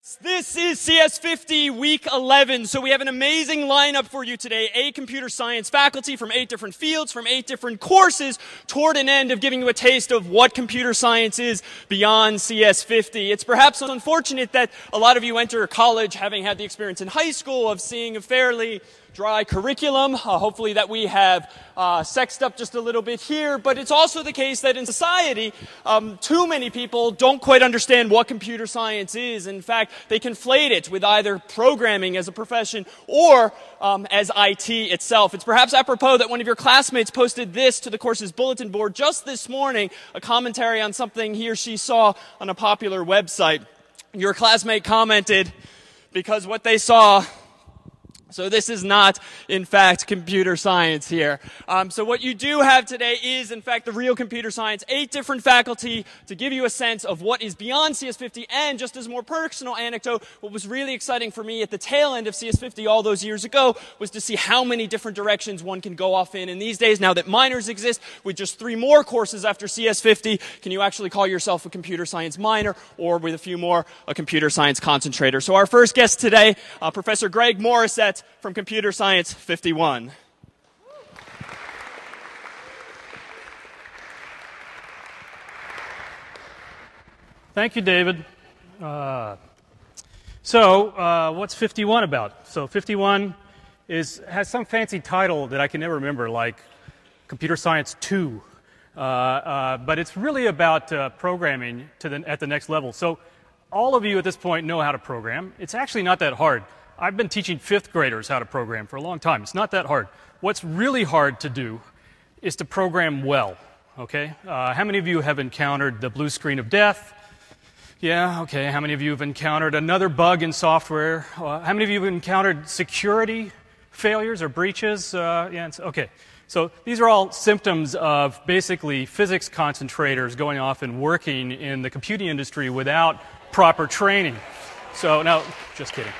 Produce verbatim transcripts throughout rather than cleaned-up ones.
This is C S fifty week eleven, so we have an amazing lineup for you today. Eight computer science faculty from eight different fields, from eight different courses, toward an end of giving you a taste of what computer science is beyond C S fifty. It's perhaps unfortunate that a lot of you enter college having had the experience in high school of seeing a fairly dry curriculum. Uh, hopefully that we have uh, sexed up just a little bit here, but it's also the case that in society, um, too many people don't quite understand what computer science is. In fact, they conflate it with either programming as a profession or um, as I T itself. It's perhaps apropos that one of your classmates posted this to the course's bulletin board just this morning, a commentary on something he or she saw on a popular website. Your classmate commented, because what they saw. So this is not, in fact, computer science here. Um, so what you do have today is, in fact, the real computer science. Eight different faculty to give you a sense of what is beyond C S fifty. And just as a more personal anecdote, what was really exciting for me at the tail end of C S fifty all those years ago was to see how many different directions one can go off in. And these days, now that minors exist, with just three more courses after C S fifty, can you actually call yourself a computer science minor, or with a few more, a computer science concentrator? So our first guest today, uh, Professor Greg Morissette, from Computer Science fifty-one. Thank you, David. Uh, so, uh, what's fifty-one about? So, fifty-one is has some fancy title that I can never remember, like Computer Science two. Uh, uh, but it's really about uh, programming to the, at the next level. So, all of you at this point know how to program. It's actually not that hard. I've been teaching fifth graders how to program for a long time. It's not that hard. What's really hard to do is to program well, okay? Uh, how many of you have encountered the blue screen of death? Yeah, okay. How many of you have encountered another bug in software? Uh, how many of you have encountered security failures or breaches? Uh, yeah, it's, okay. So these are all symptoms of basically physics concentrators going off and working in the computing industry without proper training. So, no, just kidding.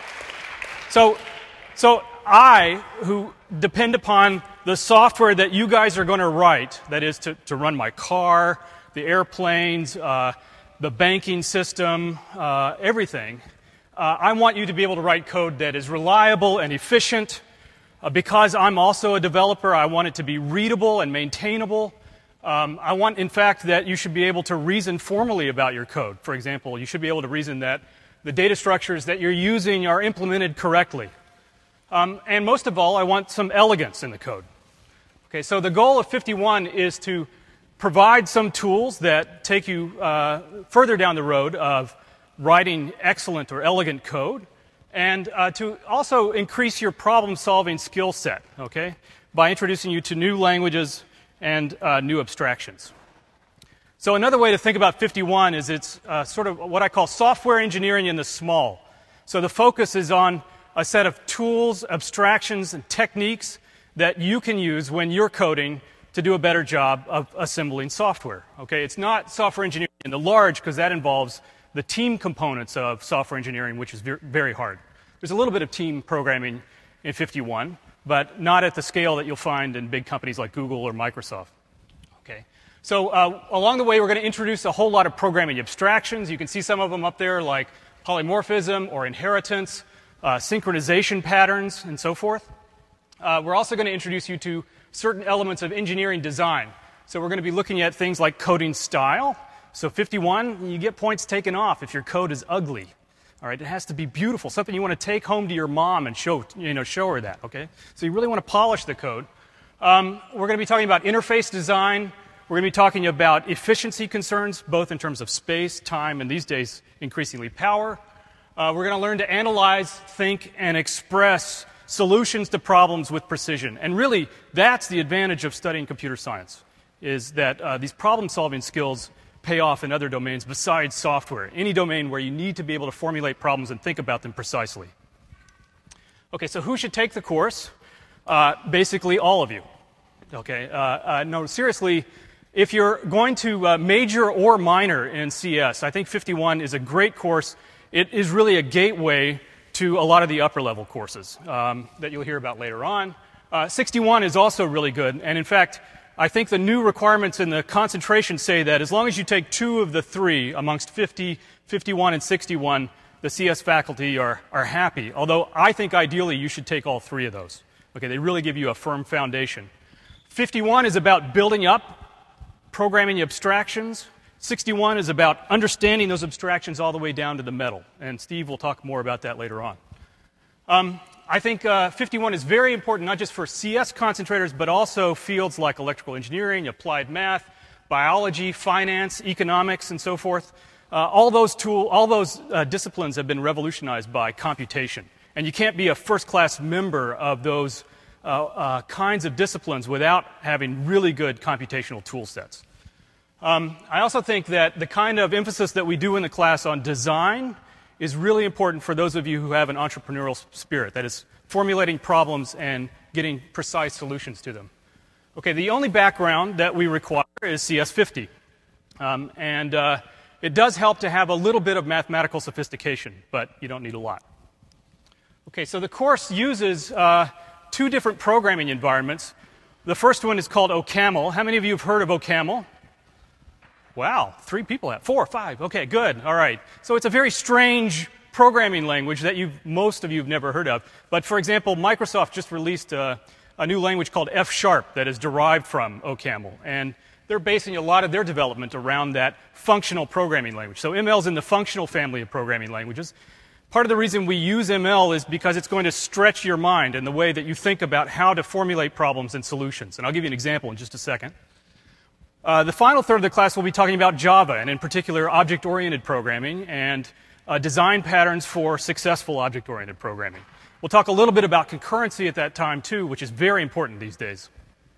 So, so I, who depend upon the software that you guys are going to write, that is to, to run my car, the airplanes, uh, the banking system, uh, everything, uh, I want you to be able to write code that is reliable and efficient. Uh, because I'm also a developer, I want it to be readable and maintainable. Um, I want, in fact, that you should be able to reason formally about your code. For example, you should be able to reason that the data structures that you're using are implemented correctly. Um, and most of all, I want some elegance in the code. Okay, so the goal of fifty-one is to provide some tools that take you uh, further down the road of writing excellent or elegant code, and uh, to also increase your problem-solving skill set, okay, by introducing you to new languages and uh, new abstractions. So another way to think about fifty-one is it's uh, sort of what I call software engineering in the small. So the focus is on a set of tools, abstractions, and techniques that you can use when you're coding to do a better job of assembling software. Okay, it's not software engineering in the large, because that involves the team components of software engineering, which is ver- very hard. There's a little bit of team programming in fifty-one, but not at the scale that you'll find in big companies like Google or Microsoft. Okay. So uh, along the way, we're going to introduce a whole lot of programming abstractions. You can see some of them up there, like polymorphism or inheritance, uh, synchronization patterns, and so forth. Uh, we're also going to introduce you to certain elements of engineering design. So we're going to be looking at things like coding style. So fifty-one, you get points taken off if your code is ugly. All right, it has to be beautiful, something you want to take home to your mom and show, you know, show her that. Okay, so you really want to polish the code. Um, we're going to be talking about interface design. We're going to be talking about efficiency concerns, both in terms of space, time, and these days, increasingly power. Uh, we're going to learn to analyze, think, and express solutions to problems with precision. And really, that's the advantage of studying computer science, is that uh, these problem-solving skills pay off in other domains besides software, any domain where you need to be able to formulate problems and think about them precisely. Okay, so who should take the course? Uh, basically, all of you. Okay, uh, uh, no, seriously, if you're going to uh, major or minor in C S, I think fifty-one is a great course. It is really a gateway to a lot of the upper-level courses um, that you'll hear about later on. Uh, sixty-one is also really good, and in fact, I think the new requirements in the concentration say that as long as you take two of the three amongst fifty, fifty-one, and sixty-one, the C S faculty are, are happy, although I think ideally you should take all three of those. Okay, they really give you a firm foundation. fifty-one is about building up, programming abstractions. sixty-one is about understanding those abstractions all the way down to the metal, and Steve will talk more about that later on. Um, I think uh, fifty-one is very important, not just for C S concentrators, but also fields like electrical engineering, applied math, biology, finance, economics, and so forth. Uh, all those tool, all those uh, disciplines have been revolutionized by computation, and you can't be a first-class member of those uh, uh, kinds of disciplines without having really good computational tool sets. Um, I also think that the kind of emphasis that we do in the class on design is really important for those of you who have an entrepreneurial spirit, that is, formulating problems and getting precise solutions to them. Okay, the only background that we require is C S fifty, um, and uh, it does help to have a little bit of mathematical sophistication, but you don't need a lot. Okay, so the course uses uh, two different programming environments. The first one is called OCaml. How many of you have heard of OCaml? Wow, three people have. Four, five. Okay, good. All right. So it's a very strange programming language that you most of you have never heard of. But for example, Microsoft just released a, a new language called F Sharp that is derived from OCaml, and they're basing a lot of their development around that functional programming language. So M L is in the functional family of programming languages. Part of the reason we use M L is because it's going to stretch your mind in the way that you think about how to formulate problems and solutions. And I'll give you an example in just a second. Uh, the final third of the class will be talking about Java, and in particular object-oriented programming and uh, design patterns for successful object-oriented programming. We'll talk a little bit about concurrency at that time too, which is very important these days.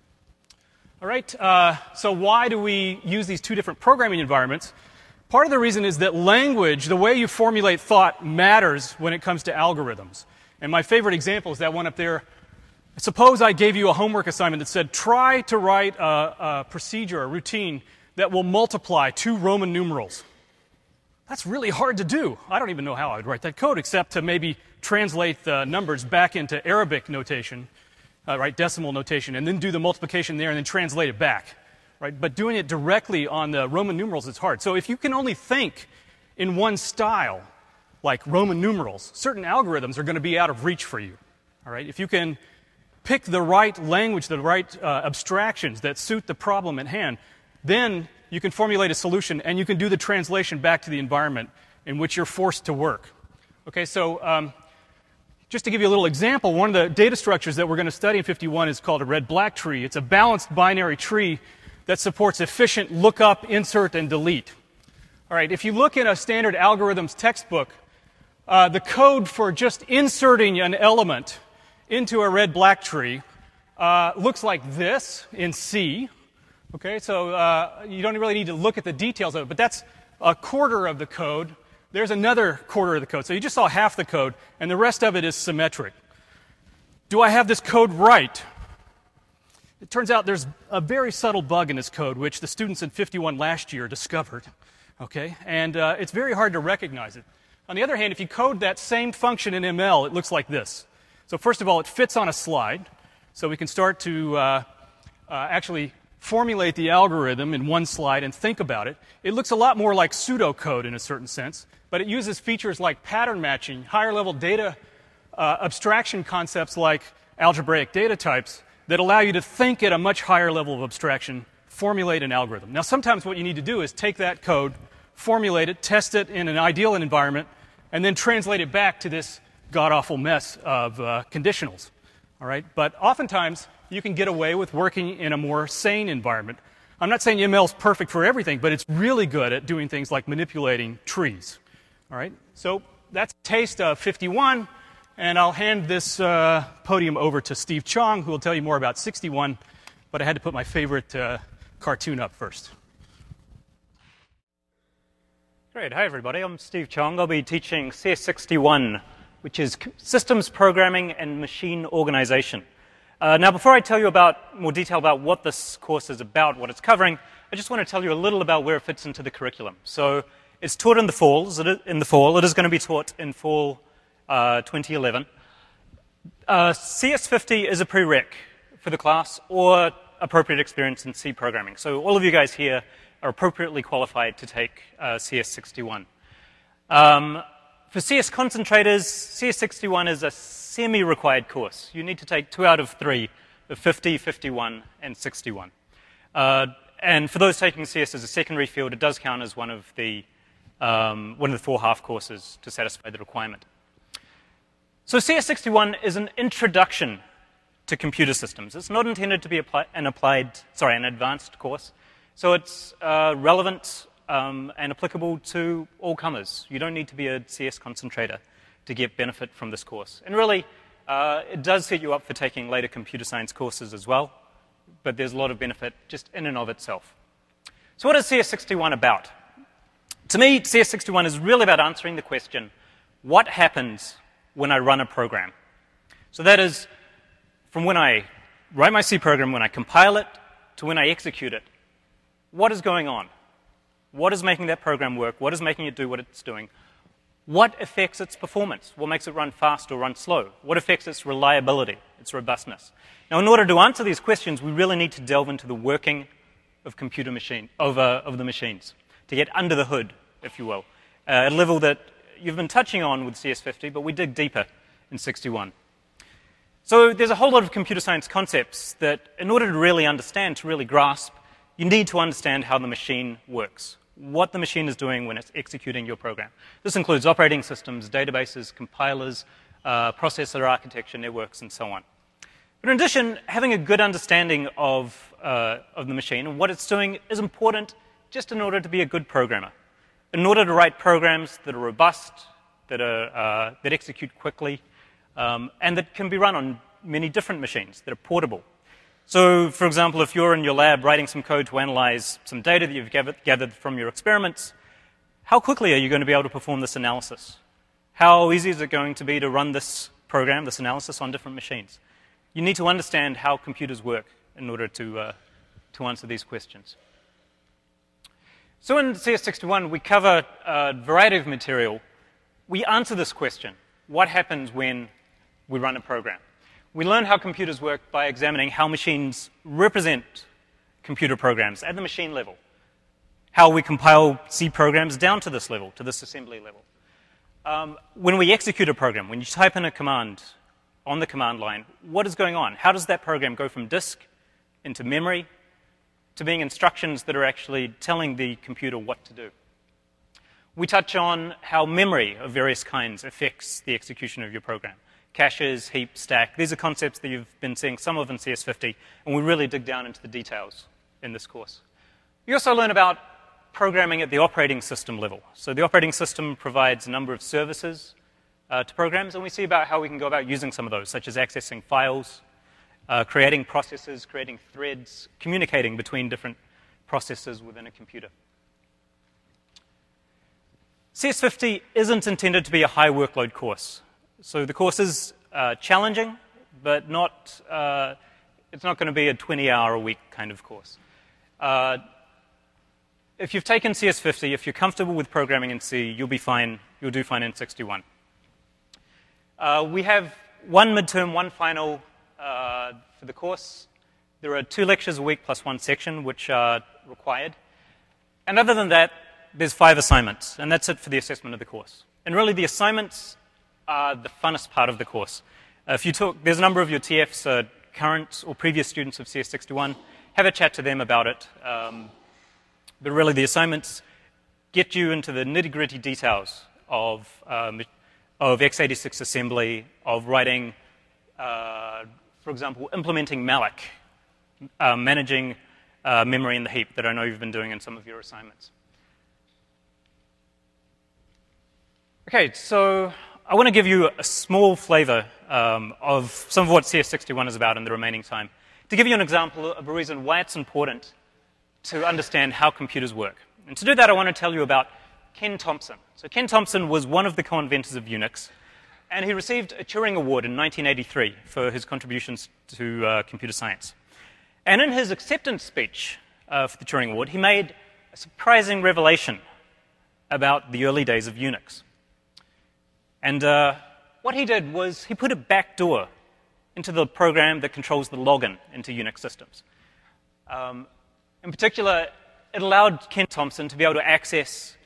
All right, uh, so why do we use these two different programming environments? Part of the reason is that language, the way you formulate thought, matters when it comes to algorithms. And my favorite example is that one up there. Suppose I gave you a homework assignment that said, try to write a, a procedure, a routine, that will multiply two Roman numerals. That's really hard to do. I don't even know how I would write that code, except to maybe translate the numbers back into Arabic notation, uh, right, decimal notation, and then do the multiplication there and then translate it back. Right? But doing it directly on the Roman numerals is hard. So if you can only think in one style, like Roman numerals, certain algorithms are going to be out of reach for you. All right? If you can pick the right language, the right uh, abstractions that suit the problem at hand, then you can formulate a solution and you can do the translation back to the environment in which you're forced to work. Okay, so um, just to give you a little example, one of the data structures that we're going to study in fifty-one is called a red-black tree. It's a balanced binary tree that supports efficient lookup, insert, and delete. All right, if you look in a standard algorithms textbook, uh, the code for just inserting an element into a red-black tree uh, looks like this in C. Okay, so uh, you don't really need to look at the details of it, but that's a quarter of the code. There's another quarter of the code. So you just saw half the code, and the rest of it is symmetric. Do I have this code right? It turns out there's a very subtle bug in this code, which the students in fifty-one last year discovered. Okay, and uh, it's very hard to recognize it. On the other hand, if you code that same function in M L, it looks like this. So first of all, it fits on a slide, so we can start to uh, uh, actually formulate the algorithm in one slide and think about it. It looks a lot more like pseudocode in a certain sense, but it uses features like pattern matching, higher-level data uh, abstraction concepts like algebraic data types that allow you to think at a much higher level of abstraction, formulate an algorithm. Now, sometimes what you need to do is take that code, formulate it, test it in an ideal environment, and then translate it back to this god-awful mess of uh, conditionals. All right? But oftentimes, you can get away with working in a more sane environment. I'm not saying M L is perfect for everything, but it's really good at doing things like manipulating trees. All right? So that's a taste of fifty-one, and I'll hand this uh, podium over to Steve Chong, who will tell you more about sixty-one, but I had to put my favorite uh, cartoon up first. Great. Hi, everybody. I'm Steve Chong. I'll be teaching C S sixty-one, which is Systems Programming and Machine Organization. Uh, now, before I tell you about more detail about what this course is about, what it's covering, I just want to tell you a little about where it fits into the curriculum. So it's taught in the fall. In the fall. It is going to be taught in fall uh, twenty eleven. Uh, C S fifty is a prereq for the class or appropriate experience in C programming. So all of you guys here are appropriately qualified to take uh, C S sixty-one. Um, for C S concentrators, C S sixty-one is a semi-required course. You need to take two out of three of fifty, fifty-one, and sixty-one. Uh, and for those taking C S as a secondary field, it does count as one of the, um, one of the four half courses to satisfy the requirement. So C S sixty-one is an introduction to computer systems. It's not intended to be apply an applied, sorry, an advanced course. So it's uh, relevant um, and applicable to all comers. You don't need to be a C S concentrator to get benefit from this course. And really, uh, it does set you up for taking later computer science courses as well, but there's a lot of benefit just in and of itself. So what is C S sixty-one about? To me, C S sixty-one is really about answering the question, what happens when I run a program? So that is, from when I write my C program, when I compile it, to when I execute it, what is going on? What is making that program work? What is making it do what it's doing? What affects its performance? What makes it run fast or run slow? What affects its reliability, its robustness? Now, in order to answer these questions, we really need to delve into the working of computer machine, of, uh, of the machines, to get under the hood, if you will, uh, at a level that you've been touching on with C S fifty, but we dig deeper in sixty-one. So there's a whole lot of computer science concepts that, in order to really understand, to really grasp, you need to understand how the machine works, what the machine is doing when it's executing your program. This includes operating systems, databases, compilers, uh, processor architecture, networks, and so on. But in addition, having a good understanding of, uh, of the machine and what it's doing is important just in order to be a good programmer. In order to write programs that are robust, that, are, uh, that execute quickly, um, and that can be run on many different machines, that are portable. So, for example, if you're in your lab writing some code to analyze some data that you've gathered from your experiments, how quickly are you going to be able to perform this analysis? How easy is it going to be to run this program, this analysis, on different machines? You need to understand how computers work in order to, uh, to answer these questions. So in C S sixty-one, we cover a variety of material. We answer this question, what happens when we run a program? We learn how computers work by examining how machines represent computer programs at the machine level, how we compile C programs down to this level, to this assembly level. Um, when we execute a program, when you type in a command on the command line, what is going on? How does that program go from disk into memory to being instructions that are actually telling the computer what to do? We touch on how memory of various kinds affects the execution of your program. Caches, heap, stack, these are concepts that you've been seeing some of in C S fifty, and we really dig down into the details in this course. We also learn about programming at the operating system level. So the operating system provides a number of services uh, to programs, and we see about how we can go about using some of those, such as accessing files, uh, creating processes, creating threads, communicating between different processes within a computer. C S fifty isn't intended to be a high workload course. So the course is uh, challenging, but not, uh, it's not going to be a twenty hour a week kind of course. Uh, if you've taken C S fifty, if you're comfortable with programming in C, you'll be fine, you'll do fine in sixty-one. Uh, we have one midterm, one final uh, for the course. There are two lectures a week plus one section, which are required. And other than that, there's five assignments, and that's it for the assessment of the course. And really, the assignments are the funnest part of the course. Uh, if you talk, there's a number of your T Fs, uh, current or previous students of C S sixty-one, have a chat to them about it. Um, but really, the assignments get you into the nitty-gritty details of, um, of x eighty-six assembly, of writing, uh, for example, implementing malloc, uh, managing uh, memory in the heap that I know you've been doing in some of your assignments. Okay, so I want to give you a small flavor um, of some of what C S sixty-one is about in the remaining time, to give you an example of a reason why it's important to understand how computers work. And to do that, I want to tell you about Ken Thompson. So Ken Thompson was one of the co-inventors of Unix, and he received a Turing Award in nineteen eighty-three for his contributions to uh, computer science. And in his acceptance speech uh, for the Turing Award, he made a surprising revelation about the early days of Unix. And uh, what he did was he put a backdoor into the program that controls the login into Unix systems. Um, in particular, it allowed Ken Thompson to be able to access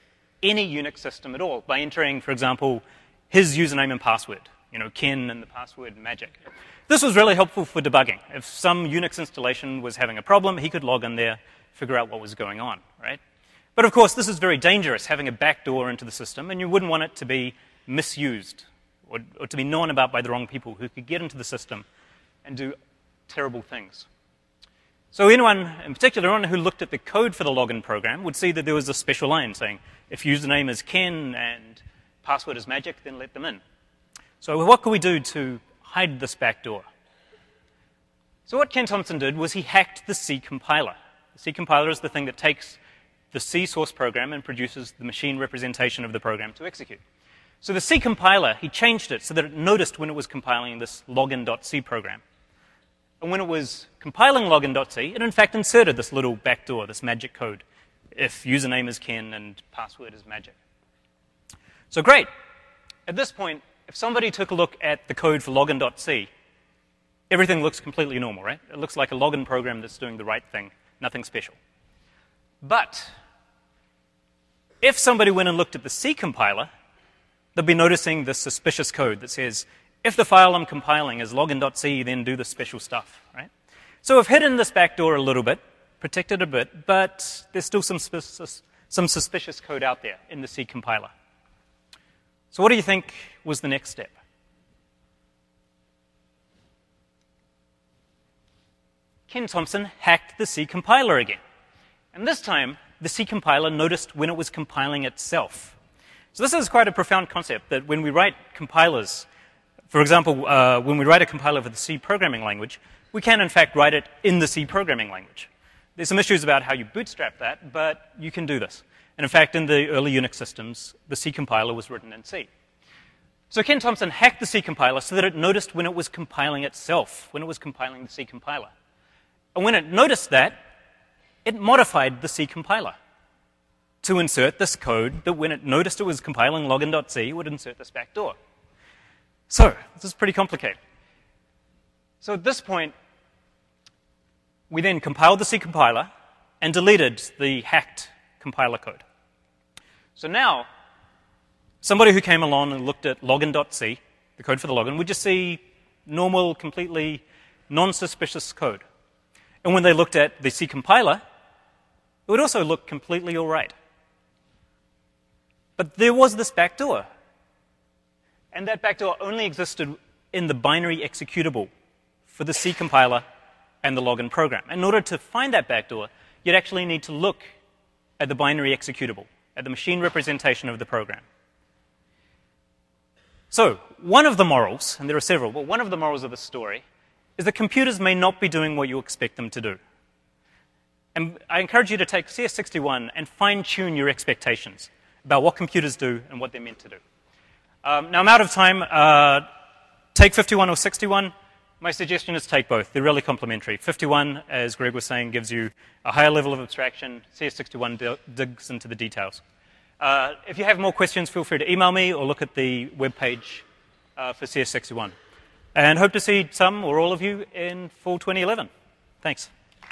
any Unix system at all by entering, for example, his username and password, you know, Ken and the password magic. This was really helpful for debugging. If some Unix installation was having a problem, he could log in there, figure out what was going on, right? But of course, this is very dangerous, having a backdoor into the system, and you wouldn't want it to be misused or, or to be known about by the wrong people who could get into the system and do terrible things. So anyone, in particular, anyone who looked at the code for the login program would see that there was a special line saying, if username is Ken and password is magic, then let them in. So what could we do to hide this backdoor? So what Ken Thompson did was he hacked the C compiler. The C compiler is the thing that takes the C source program and produces the machine representation of the program to execute. So the C compiler, he changed it so that it noticed when it was compiling this login.c program. And when it was compiling login.c, it in fact inserted this little backdoor, this magic code, if username is Ken and password is magic. So great. At this point, if somebody took a look at the code for login.c, everything looks completely normal, right? It looks like a login program that's doing the right thing, nothing special. But if somebody went and looked at the C compiler, they'll be noticing this suspicious code that says, if the file I'm compiling is login.c, then do the special stuff, right? So we've hidden this backdoor a little bit, protected a bit, but there's still some, suspicious, some suspicious code out there in the C compiler. So what do you think was the next step? Ken Thompson hacked the C compiler again. And this time, the C compiler noticed when it was compiling itself. So this is quite a profound concept, that when we write compilers, for example, uh, when we write a compiler for the C programming language, we can in fact write it in the C programming language. There's some issues about how you bootstrap that, but you can do this. And in fact, in the early Unix systems, the C compiler was written in C. So Ken Thompson hacked the C compiler so that it noticed when it was compiling itself, when it was compiling the C compiler. And when it noticed that, it modified the C compiler to insert this code that when it noticed it was compiling login.c, would insert this backdoor. So this is pretty complicated. So at this point, we then compiled the C compiler and deleted the hacked compiler code. So now, somebody who came along and looked at login.c, the code for the login, would just see normal, completely non-suspicious code. And when they looked at the C compiler, it would also look completely all right. But there was this backdoor. And that backdoor only existed in the binary executable for the C compiler and the login program. In order to find that backdoor, you'd actually need to look at the binary executable, at the machine representation of the program. So one of the morals, and there are several, but one of the morals of the story is that computers may not be doing what you expect them to do. And I encourage you to take C S sixty-one and fine-tune your expectations about what computers do and what they're meant to do. Um, now, I'm out of time. Uh, take fifty-one or sixty-one. My suggestion is take both. They're really complementary. fifty-one, as Greg was saying, gives you a higher level of abstraction. C S sixty-one digs into the details. Uh, if you have more questions, feel free to email me or look at the webpage uh, for C S sixty-one. And hope to see some or all of you in fall twenty eleven. Thanks.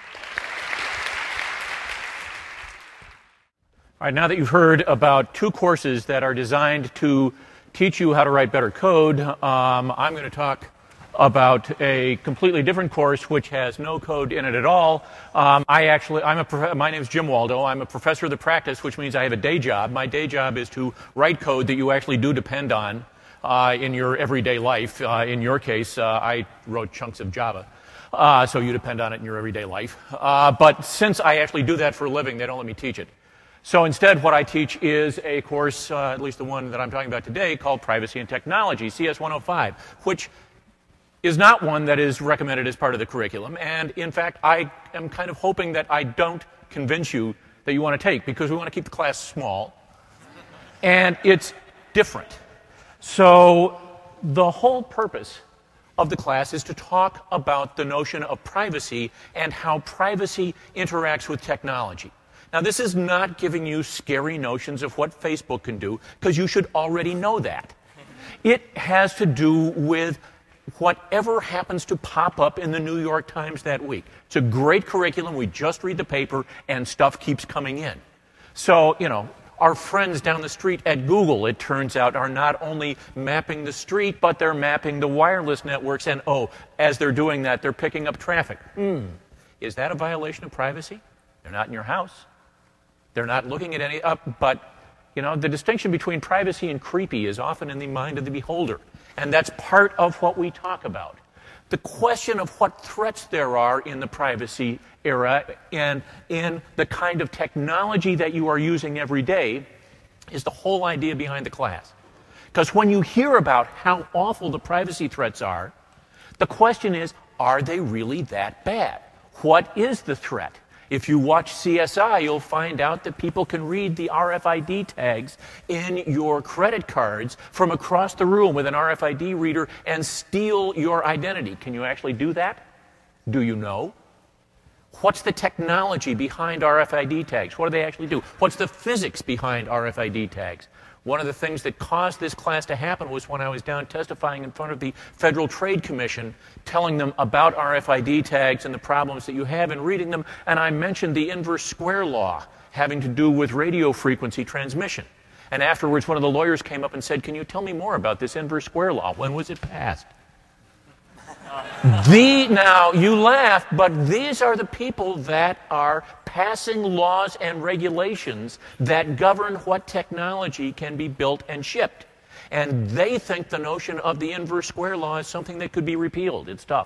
All right, now that you've heard about two courses that are designed to teach you how to write better code, um, I'm going to talk about a completely different course which has no code in it at all. Um, I actually, I'm a prof- my name is Jim Waldo. I'm a professor of the practice, which means I have a day job. My day job is to write code that you actually do depend on uh, in your everyday life. Uh, in your case, uh, I wrote chunks of Java. Uh, so you depend on it in your everyday life. Uh, but since I actually do that for a living, they don't let me teach it. So instead, what I teach is a course, uh, at least the one that I'm talking about today, called Privacy and Technology, C S one oh five, which is not one that is recommended as part of the curriculum. And in fact, I am kind of hoping that I don't convince you that you want to take, because we want to keep the class small. And it's different. So the whole purpose of the class is to talk about the notion of privacy and how privacy interacts with technology. Now, this is not giving you scary notions of what Facebook can do, because you should already know that. It has to do with whatever happens to pop up in the New York Times that week. It's a great curriculum. We just read the paper, and stuff keeps coming in. So, you know, Our friends down the street at Google, it turns out, are not only mapping the street, but they're mapping the wireless networks. And, oh, as they're doing that, they're picking up traffic. Mm. Is that a violation of privacy? They're not in your house. They're not looking at any... Uh, but, you know, the distinction between privacy and creepy is often in the mind of the beholder. And that's part of what we talk about. The question of what threats there are in the privacy era and in the kind of technology that you are using every day is the whole idea behind the class. Because when you hear about how awful the privacy threats are, the question is, are they really that bad? What is the threat? If you watch C S I, you'll find out that people can read the R F I D tags in your credit cards from across the room with an R F I D reader and steal your identity. Can you actually do that? Do you know? What's the technology behind R F I D tags? What do they actually do? What's the physics behind R F I D tags? One of the things that caused this class to happen was when I was down testifying in front of the Federal Trade Commission, telling them about R F I D tags and the problems that you have in reading them, and I mentioned the inverse square law having to do with radio frequency transmission. And afterwards, one of the lawyers came up and said, "Can you tell me more about this inverse square law? When was it passed?" The, now, you laugh, but these are the people that are passing laws and regulations that govern what technology can be built and shipped. And they think the notion of the inverse square law is something that could be repealed. It's tough.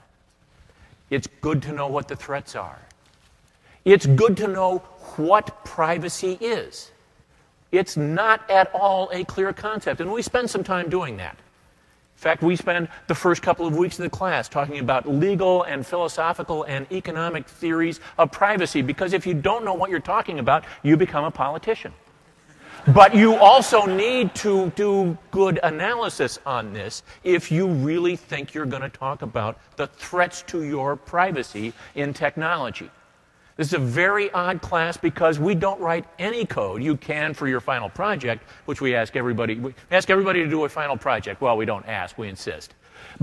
It's good to know what the threats are. It's good to know what privacy is. It's not at all a clear concept, and we spend some time doing that. In fact, we spend the first couple of weeks of the class talking about legal and philosophical and economic theories of privacy, because if you don't know what you're talking about, you become a politician. But you also need to do good analysis on this if you really think you're going to talk about the threats to your privacy in technology. This is a very odd class because we don't write any code. You can for your final project, which we ask everybody. We ask everybody to do a final project. Well, we don't ask, we insist.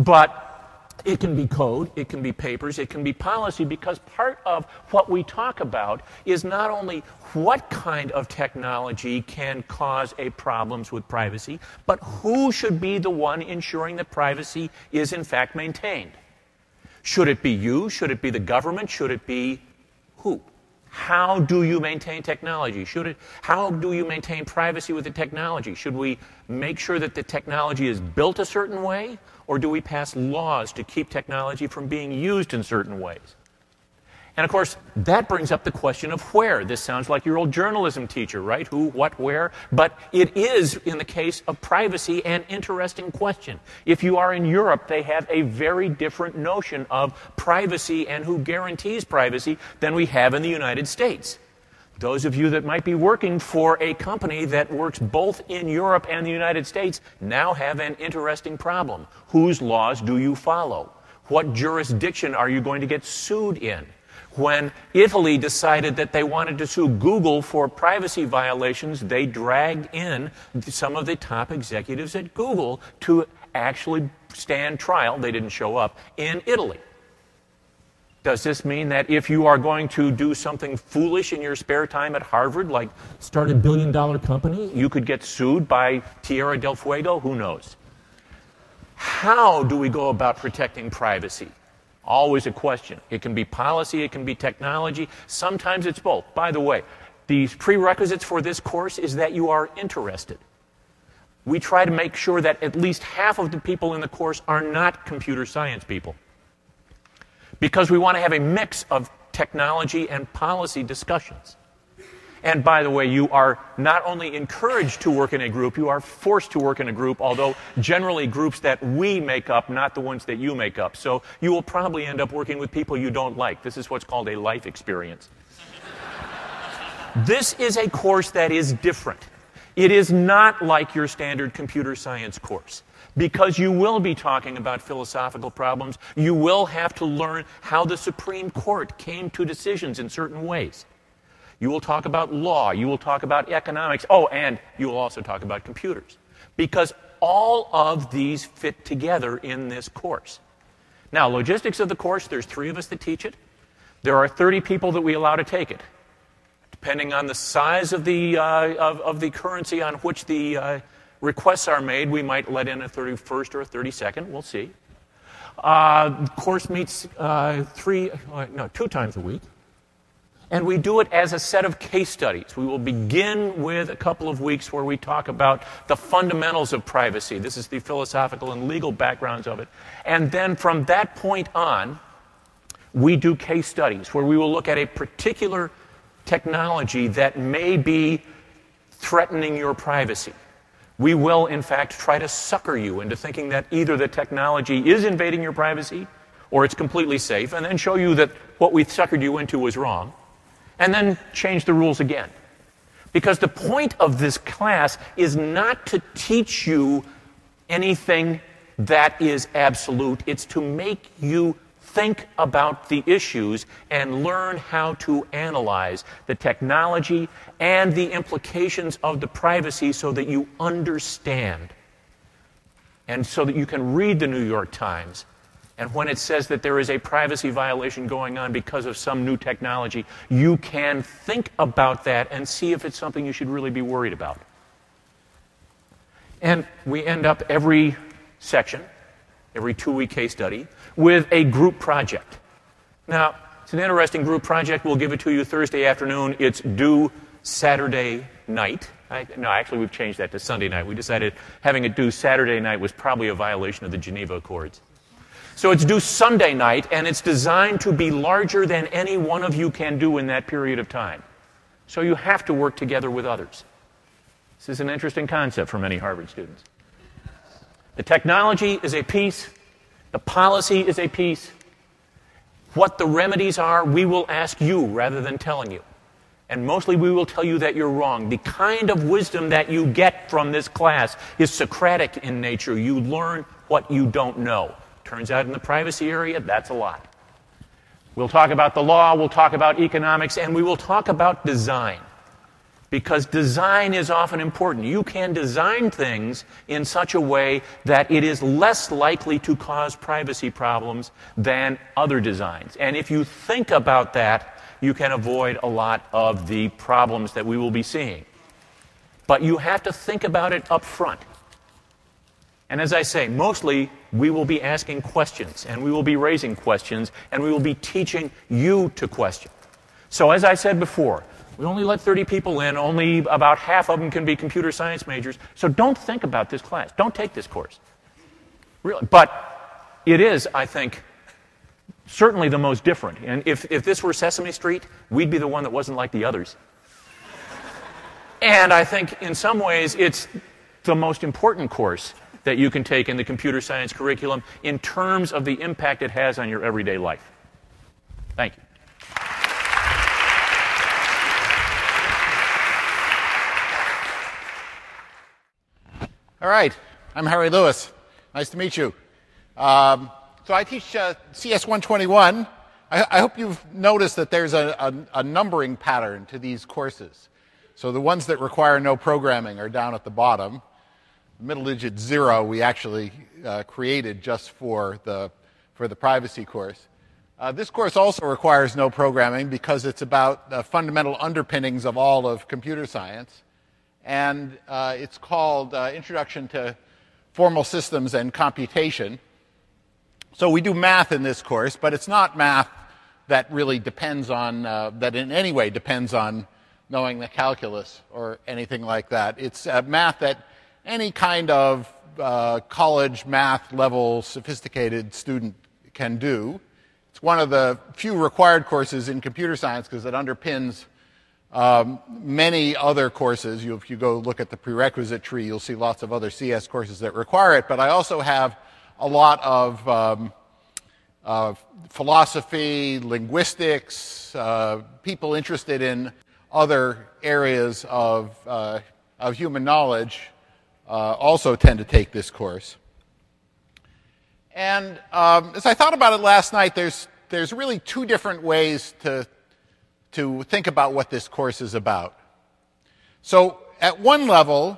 But it can be code, it can be papers, it can be policy, because part of what we talk about is not only what kind of technology can cause a problems with privacy, but who should be the one ensuring that privacy is in fact maintained. Should it be you? Should it be the government? Should it be who? How do you maintain technology? Should it, how do you maintain privacy with the technology? Should we make sure that the technology is built a certain way, or do we pass laws to keep technology from being used in certain ways? And of course, that brings up the question of where. This sounds like your old journalism teacher, right? Who, what, where? But it is, in the case of privacy, an interesting question. If you are in Europe, they have a very different notion of privacy and who guarantees privacy than we have in the United States. Those of you that might be working for a company that works both in Europe and the United States now have an interesting problem. Whose laws do you follow? What jurisdiction are you going to get sued in? When Italy decided that they wanted to sue Google for privacy violations, they dragged in some of the top executives at Google to actually stand trial. They didn't show up in Italy. Does this mean that if you are going to do something foolish in your spare time at Harvard, like start a billion-dollar company, you could get sued by Tierra del Fuego? Who knows? How do we go about protecting privacy? Always a question. It can be policy, it can be technology. Sometimes it's both. By the way, the prerequisites for this course is that you are interested. We try to make sure that at least half of the people in the course are not computer science people, because we want to have a mix of technology and policy discussions. And by the way, you are not only encouraged to work in a group, you are forced to work in a group, although generally groups that we make up, not the ones that you make up. So you will probably end up working with people you don't like. This is what's called a life experience. This is a course that is different. It is not like your standard computer science course, because you will be talking about philosophical problems. You will have to learn how the Supreme Court came to decisions in certain ways. You will talk about law. You will talk about economics. Oh, and you will also talk about computers, because all of these fit together in this course. Now, logistics of the course, there's three of us that teach it. There are thirty people that we allow to take it. Depending on the size of the, uh, of, of the currency on which the uh, requests are made, we might let in a thirty-first or a thirty-second. We'll see. Uh, the course meets uh, three, uh, no, two times a week. And we do it as a set of case studies. We will begin with a couple of weeks where we talk about the fundamentals of privacy. This is the philosophical and legal backgrounds of it. And then from that point on, we do case studies where we will look at a particular technology that may be threatening your privacy. We will, in fact, try to sucker you into thinking that either the technology is invading your privacy or it's completely safe, and then show you that what we suckered you into was wrong, and then change the rules again. Because the point of this class is not to teach you anything that is absolute. It's to make you think about the issues and learn how to analyze the technology and the implications of the privacy so that you understand. And so that you can read the New York Times. And when it says that there is a privacy violation going on because of some new technology, you can think about that and see if it's something you should really be worried about. And we end up every section, every two-week case study, with a group project. Now, it's an interesting group project. We'll give it to you Thursday afternoon. It's due Saturday night. I, no, actually, we've changed that to Sunday night. We decided having it due Saturday night was probably a violation of the Geneva Accords. So it's due Sunday night, and it's designed to be larger than any one of you can do in that period of time. So you have to work together with others. This is an interesting concept for many Harvard students. The technology is a piece. The policy is a piece. What the remedies are, we will ask you rather than telling you. And mostly we will tell you that you're wrong. The kind of wisdom that you get from this class is Socratic in nature. You learn what you don't know. Turns out in the privacy area, that's a lot. We'll talk about the law, we'll talk about economics, and we will talk about design. Because design is often important. You can design things in such a way that it is less likely to cause privacy problems than other designs. And if you think about that, you can avoid a lot of the problems that we will be seeing. But you have to think about it up front. And as I say, mostly we will be asking questions, and we will be raising questions, and we will be teaching you to question. So as I said before, we only let thirty people in. Only about half of them can be computer science majors. So don't think about this class. Don't take this course. Really. But it is, I think, certainly the most different. And if, if this were Sesame Street, we'd be the one that wasn't like the others. And I think in some ways it's the most important course that you can take in the computer science curriculum in terms of the impact it has on your everyday life. Thank you. All right, I'm Harry Lewis. Nice to meet you. Um, so I teach uh, C S one twenty-one. I, I hope you've noticed that there's a, a, a numbering pattern to these courses. So the ones that require no programming are down at the bottom. The middle digit zero we actually uh, created just for the, for the privacy course. Uh, this course also requires no programming because it's about the fundamental underpinnings of all of computer science. And uh, it's called uh, Introduction to Formal Systems and Computation. So we do math in this course, but it's not math that really depends on, uh, that in any way depends on knowing the calculus or anything like that. It's uh, math that any kind of uh, college math level sophisticated student can do. It's one of the few required courses in computer science because it underpins Um, many other courses. You, if you go look at the prerequisite tree, you'll see lots of other C S courses that require it. But I also have a lot of um, uh, philosophy, linguistics, uh, people interested in other areas of, uh, of human knowledge uh, also tend to take this course. And um, as I thought about it last night, there's, there's really two different ways to to think about what this course is about. So at one level,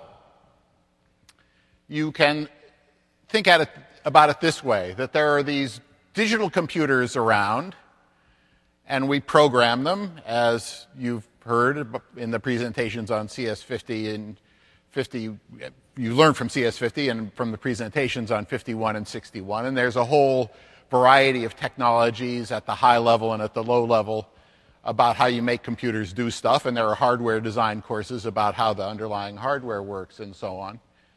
you can think at it, about it this way, that there are these digital computers around, and we program them, as you've heard in the presentations on C S fifty and fifty, you learned from C S fifty and from the presentations on fifty-one and sixty-one, and there's a whole variety of technologies at the high level and at the low level about how you make computers do stuff, and there are hardware design courses about how the underlying hardware works and so on.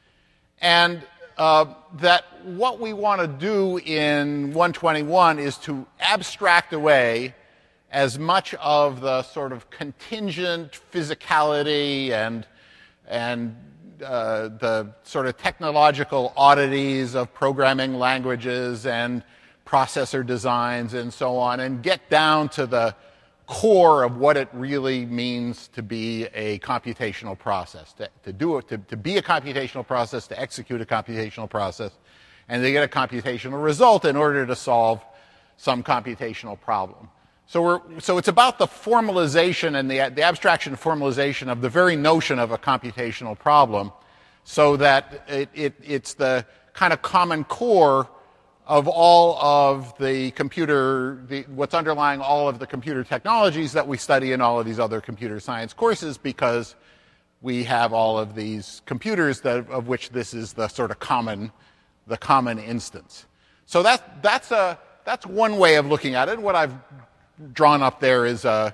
And uh, that what we want to do in one twenty-one is to abstract away as much of the sort of contingent physicality and, and uh, the sort of technological oddities of programming languages and processor designs and so on, and get down to the core of what it really means to be a computational process, to, to do it, to, to be a computational process, to execute a computational process, and to get a computational result in order to solve some computational problem. So, we're, so it's about the formalization and the, the abstraction and formalization of the very notion of a computational problem, so that it, it, it's the kind of common core of all of the computer, the, what's underlying all of the computer technologies that we study in all of these other computer science courses, because we have all of these computers that, of which this is the sort of common, the common instance. So that, that's, a, that's one way of looking at it. What I've drawn up there is a,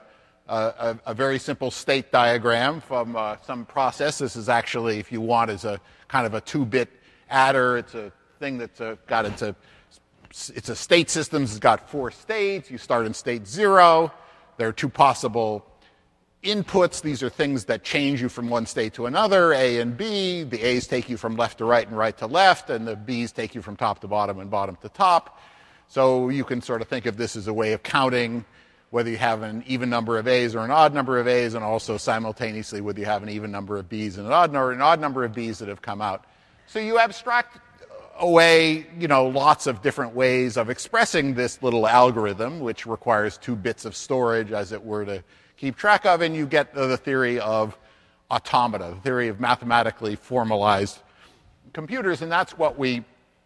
a, a very simple state diagram from uh, some process. This is actually, if you want, is a kind of a two-bit adder. It's a thing that's a, got it's a It's a state system. It's got four states. You start in state zero. There are two possible inputs. These are things that change you from one state to another, A and B. The A's take you from left to right and right to left, and the B's take you from top to bottom and bottom to top. So you can sort of think of this as a way of counting whether you have an even number of A's or an odd number of A's, and also simultaneously whether you have an even number of B's and an odd number, an odd number of B's that have come out. So you abstract away, you know, lots of different ways of expressing this little algorithm, which requires two bits of storage, as it were, to keep track of, and you get the theory of automata, the theory of mathematically formalized computers, and that's what we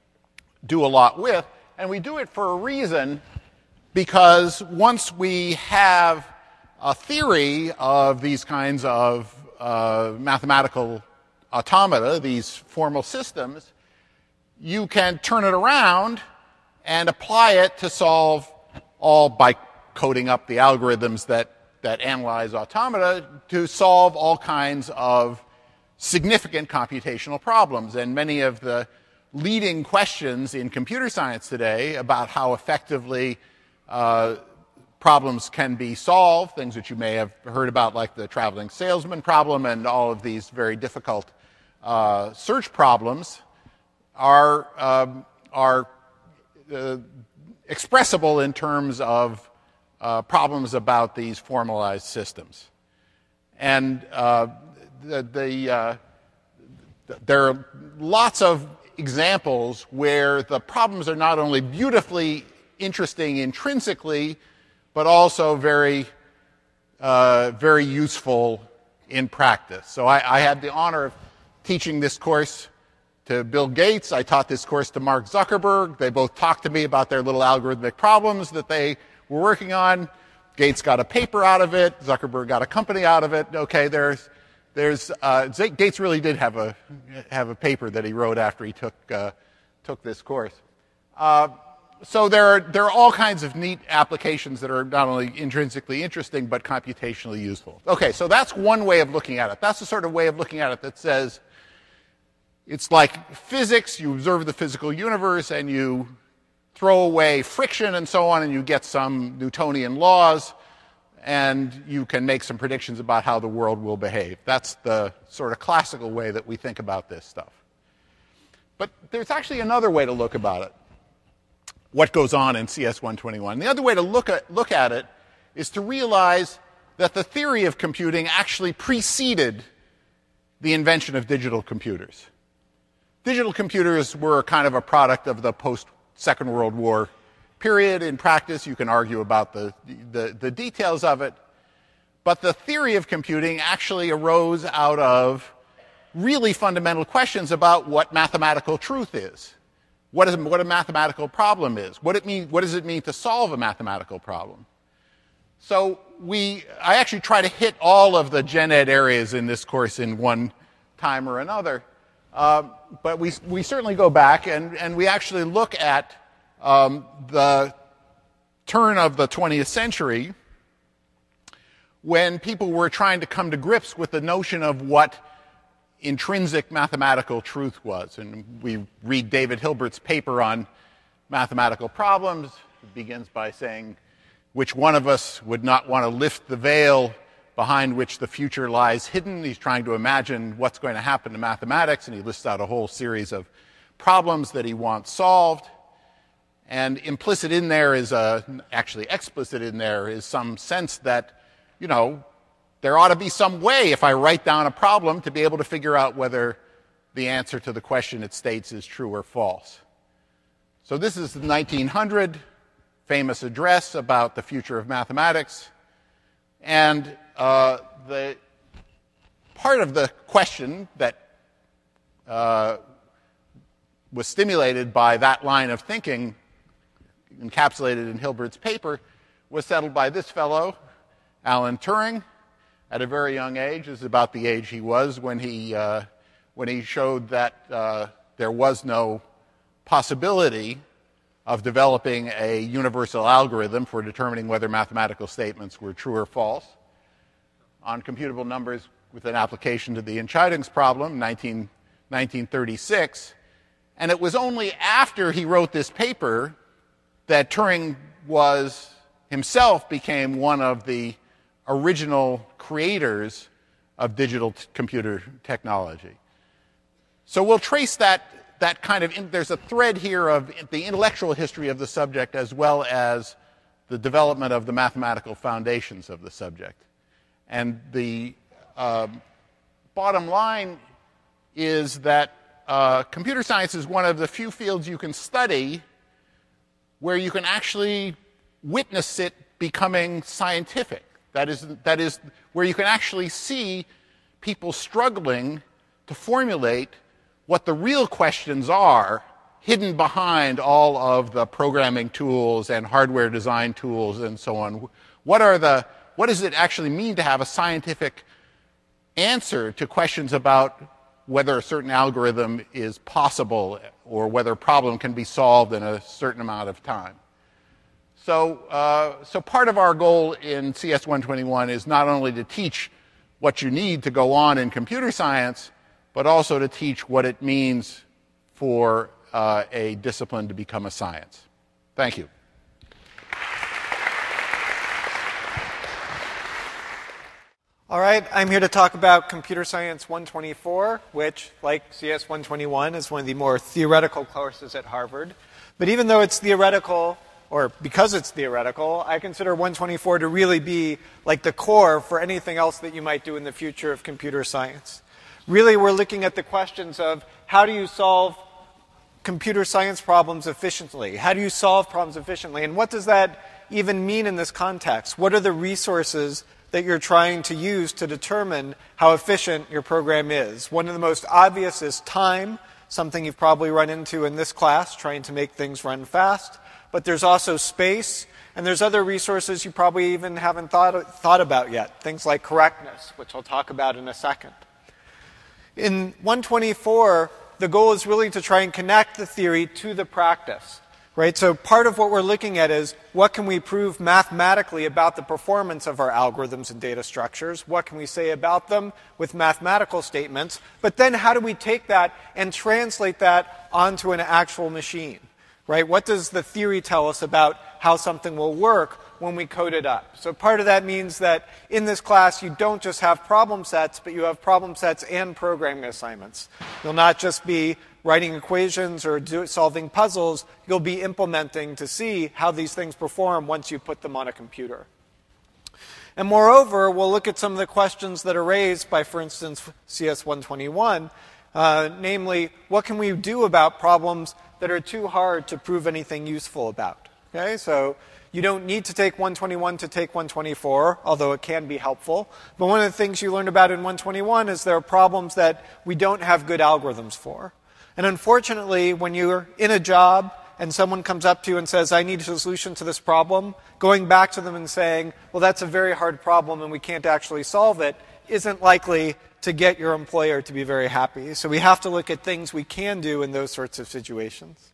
do a lot with. And we do it for a reason, because once we have a theory of these kinds of uh, mathematical automata, these formal systems, you can turn it around and apply it to solve, all by coding up the algorithms that, that analyze automata, to solve all kinds of significant computational problems. And many of the leading questions in computer science today about how effectively uh, problems can be solved, things that you may have heard about, like the traveling salesman problem and all of these very difficult uh, search problems, are, um, are uh, expressible in terms of uh, problems about these formalized systems. And uh, the, the, uh, there are lots of examples where the problems are not only beautifully interesting intrinsically, but also very, uh, very useful in practice. So I, I had the honor of teaching this course to Bill Gates. I taught this course to Mark Zuckerberg. They both talked to me about their little algorithmic problems that they were working on. Gates got a paper out of it. Zuckerberg got a company out of it. Okay, there's, there's, uh, Gates really did have a, have a paper that he wrote after he took, uh, took this course. Uh, so there are, there are all kinds of neat applications that are not only intrinsically interesting, but computationally useful. Okay, so that's one way of looking at it. That's the sort of way of looking at it that says, it's like physics. You observe the physical universe and you throw away friction and so on, and you get some Newtonian laws, and you can make some predictions about how the world will behave. That's the sort of classical way that we think about this stuff. But there's actually another way to look about it, what goes on in C S one twenty-one. The other way to look at, look at it is to realize that the theory of computing actually preceded the invention of digital computers. Digital computers were kind of a product of the post-Second World War period. In practice, you can argue about the, the, the details of it. But the theory of computing actually arose out of really fundamental questions about what mathematical truth is, what, is, what a mathematical problem is, what, it mean, what does it mean to solve a mathematical problem. So we, I actually try to hit all of the gen ed areas in this course in one time or another. Uh, but we, we certainly go back and, and we actually look at um, the turn of the twentieth century when people were trying to come to grips with the notion of what intrinsic mathematical truth was. And we read David Hilbert's paper on mathematical problems. It begins by saying, which one of us would not want to lift the veil behind which the future lies hidden? He's trying to imagine what's going to happen to mathematics, and he lists out a whole series of problems that he wants solved. And implicit in there is a, actually explicit in there is some sense that, you know, there ought to be some way, if I write down a problem, to be able to figure out whether the answer to the question it states is true or false. So this is the nineteen hundred famous address about the future of mathematics. And uh, the part of the question that uh, was stimulated by that line of thinking, encapsulated in Hilbert's paper, was settled by this fellow, Alan Turing, at a very young age. This is about the age he was when he, uh, when he showed that uh, there was no possibility of developing a universal algorithm for determining whether mathematical statements were true or false on computable numbers with an application to the Entscheidungsproblem, nineteen, nineteen thirty-six. And it was only after he wrote this paper that Turing was himself became one of the original creators of digital t- computer technology. So we'll trace that, that kind of, in, there's a thread here of the intellectual history of the subject as well as the development of the mathematical foundations of the subject. And the uh, bottom line is that uh, computer science is one of the few fields you can study where you can actually witness it becoming scientific. That is, that is where you can actually see people struggling to formulate what the real questions are hidden behind all of the programming tools and hardware design tools and so on. What are the, what does it actually mean to have a scientific answer to questions about whether a certain algorithm is possible or whether a problem can be solved in a certain amount of time? So, uh, so part of our goal in C S one twenty-one is not only to teach what you need to go on in computer science, but also to teach what it means for uh, a discipline to become a science. Thank you. All right, I'm here to talk about Computer Science one twenty-four, which, like C S one twenty-one, is one of the more theoretical courses at Harvard. But even though it's theoretical, or because it's theoretical, I consider one twenty-four to really be like the core for anything else that you might do in the future of computer science. Really, we're looking at the questions of how do you solve computer science problems efficiently? How do you solve problems efficiently? And what does that even mean in this context? What are the resources that you're trying to use to determine how efficient your program is? One of the most obvious is time, something you've probably run into in this class, trying to make things run fast. But there's also space, and there's other resources you probably even haven't thought, thought about yet, things like correctness, which I'll talk about in a second. In one twenty-four, the goal is really to try and connect the theory to the practice, right? So part of what we're looking at is what can we prove mathematically about the performance of our algorithms and data structures? What can we say about them with mathematical statements? But then how do we take that and translate that onto an actual machine? Right? What does the theory tell us about how something will work when we code it up? So part of that means that in this class you don't just have problem sets, but you have problem sets and programming assignments. You'll not just be writing equations or do, solving puzzles. You'll be implementing to see how these things perform once you put them on a computer. And moreover, we'll look at some of the questions that are raised by, for instance, C S one twenty-one, uh, namely, what can we do about problems that are too hard to prove anything useful about? Okay, so you don't need to take one twenty-one to take one twenty-four, although it can be helpful. But one of the things you learned about in one twenty-one is there are problems that we don't have good algorithms for. And unfortunately, when you're in a job and someone comes up to you and says, I need a solution to this problem, going back to them and saying, well, that's a very hard problem and we can't actually solve it, isn't likely to get your employer to be very happy. So we have to look at things we can do in those sorts of situations.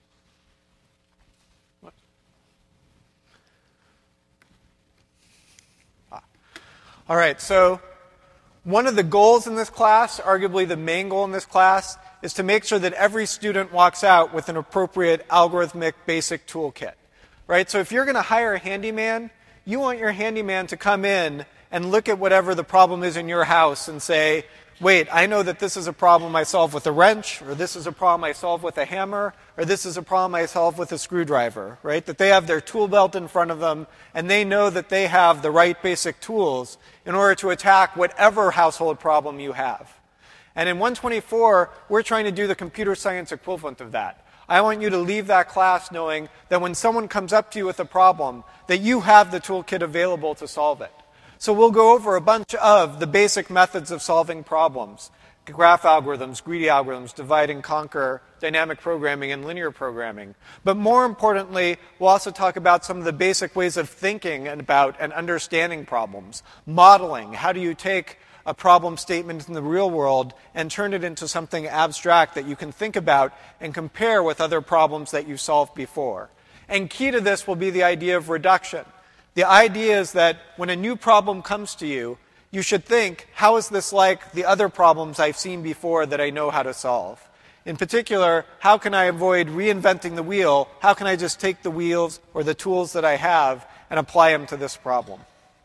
Ah. All right, so one of the goals in this class, arguably the main goal in this class, is to make sure that every student walks out with an appropriate algorithmic basic toolkit. Right? So if you're going to hire a handyman, you want your handyman to come in and look at whatever the problem is in your house and say, wait, I know that this is a problem I solve with a wrench, or this is a problem I solve with a hammer, or this is a problem I solve with a screwdriver, right? That they have their tool belt in front of them, and they know that they have the right basic tools in order to attack whatever household problem you have. And in one twenty-four, we're trying to do the computer science equivalent of that. I want you to leave that class knowing that when someone comes up to you with a problem, that you have the toolkit available to solve it. So we'll go over a bunch of the basic methods of solving problems. Graph algorithms, greedy algorithms, divide and conquer, dynamic programming, and linear programming. But more importantly, we'll also talk about some of the basic ways of thinking about and understanding problems. Modeling. How do you take a problem statement in the real world and turn it into something abstract that you can think about and compare with other problems that you've solved before? And key to this will be the idea of reduction. The idea is that when a new problem comes to you, you should think, how is this like the other problems I've seen before that I know how to solve? In particular, how can I avoid reinventing the wheel? How can I just take the wheels or the tools that I have and apply them to this problem?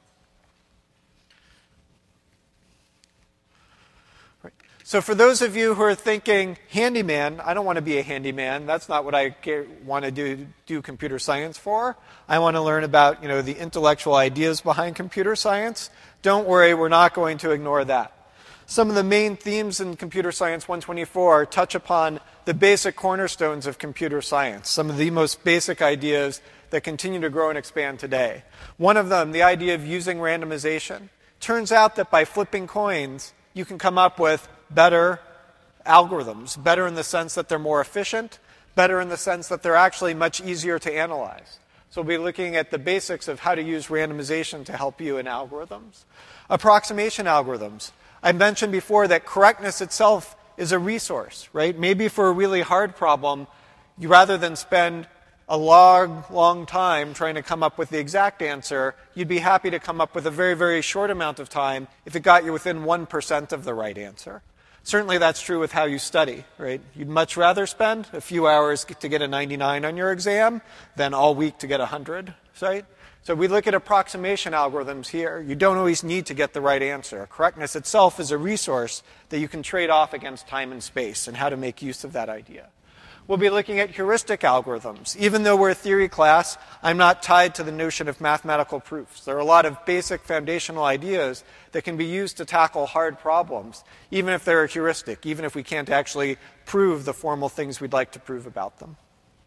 Right. So for those of you who are thinking, handyman, I don't want to be a handyman. That's not what I want to do, do computer science for. I want to learn about, you know, the intellectual ideas behind computer science. Don't worry, we're not going to ignore that. Some of the main themes in Computer Science one twenty-four touch upon the basic cornerstones of computer science, some of the most basic ideas that continue to grow and expand today. One of them, the idea of using randomization. Turns out that by flipping coins, you can come up with better algorithms, better in the sense that they're more efficient, better in the sense that they're actually much easier to analyze. So we'll be looking at the basics of how to use randomization to help you in algorithms. Approximation algorithms. I mentioned before that correctness itself is a resource, right? Maybe for a really hard problem, you rather than spend a long, long time trying to come up with the exact answer, you'd be happy to come up with a very, very short amount of time if it got you within one percent of the right answer. Certainly that's true with how you study, right? You'd much rather spend a few hours to get a ninety-nine on your exam than all week to get one hundred, right? So we look at approximation algorithms here. You don't always need to get the right answer. Correctness itself is a resource that you can trade off against time and space and how to make use of that idea. We'll be looking at heuristic algorithms. Even though we're a theory class, I'm not tied to the notion of mathematical proofs. There are a lot of basic foundational ideas that can be used to tackle hard problems, even if they're a heuristic, even if we can't actually prove the formal things we'd like to prove about them.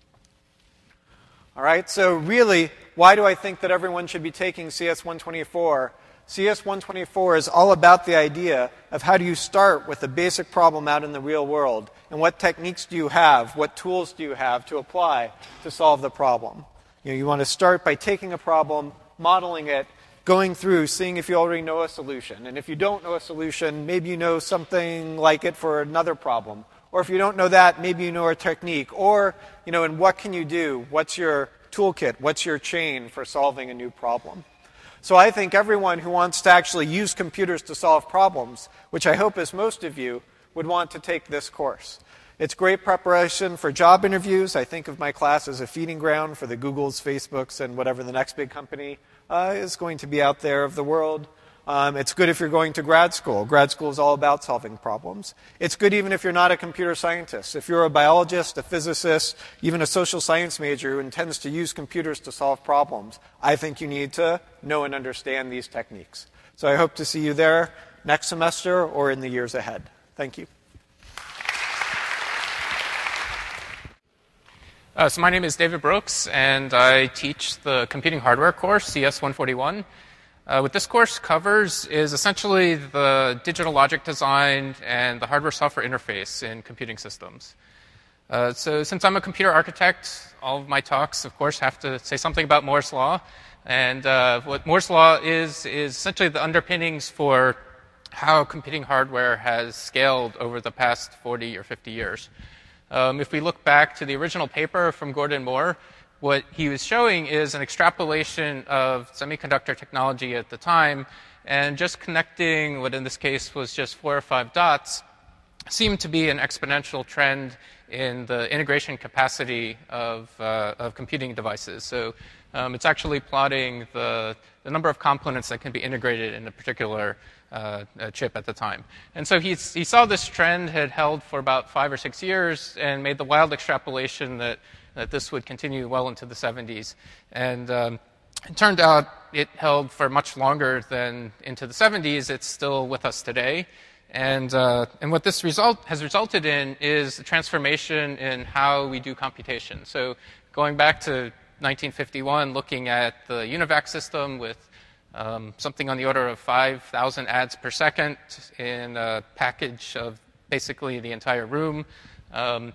All right, so really, why do I think that everyone should be taking C S one twenty-four? C S one twenty-four is all about the idea of how do you start with a basic problem out in the real world, and what techniques do you have, what tools do you have to apply to solve the problem. You know, you want to start by taking a problem, modeling it, going through, seeing if you already know a solution. And if you don't know a solution, maybe you know something like it for another problem. Or if you don't know that, maybe you know a technique. Or, you know, and what can you do? What's your toolkit? What's your chain for solving a new problem? So I think everyone who wants to actually use computers to solve problems, which I hope is most of you, would want to take this course. It's great preparation for job interviews. I think of my class as a feeding ground for the Googles, Facebooks, and whatever the next big company uh, is going to be out there of the world. Um, it's good if you're going to grad school. Grad school is all about solving problems. It's good even if you're not a computer scientist. If you're a biologist, a physicist, even a social science major who intends to use computers to solve problems, I think you need to know and understand these techniques. So I hope to see you there next semester or in the years ahead. Thank you. Uh, so my name is David Brooks, and I teach the computing hardware course, C S one forty-one. Uh, what this course covers is essentially the digital logic design and the hardware-software interface in computing systems. Uh, so since I'm a computer architect, all of my talks, of course, have to say something about Moore's Law. And uh, what Moore's Law is, is essentially the underpinnings for how computing hardware has scaled over the past forty or fifty years. Um, if we look back to the original paper from Gordon Moore, what he was showing is an extrapolation of semiconductor technology at the time, and just connecting what in this case was just four or five dots seemed to be an exponential trend in the integration capacity of, uh, of computing devices. So um, it's actually plotting the, the number of components that can be integrated in a particular uh, a chip at the time. And so he, he saw this trend had held for about five or six years and made the wild extrapolation that, that this would continue well into the seventies. And um, it turned out it held for much longer than into the seventies. It's still with us today. And, uh, and what this result has resulted in is a transformation in how we do computation. So going back to nineteen fifty-one, looking at the UNIVAC system with um, something on the order of five thousand ads per second in a package of basically the entire room, um,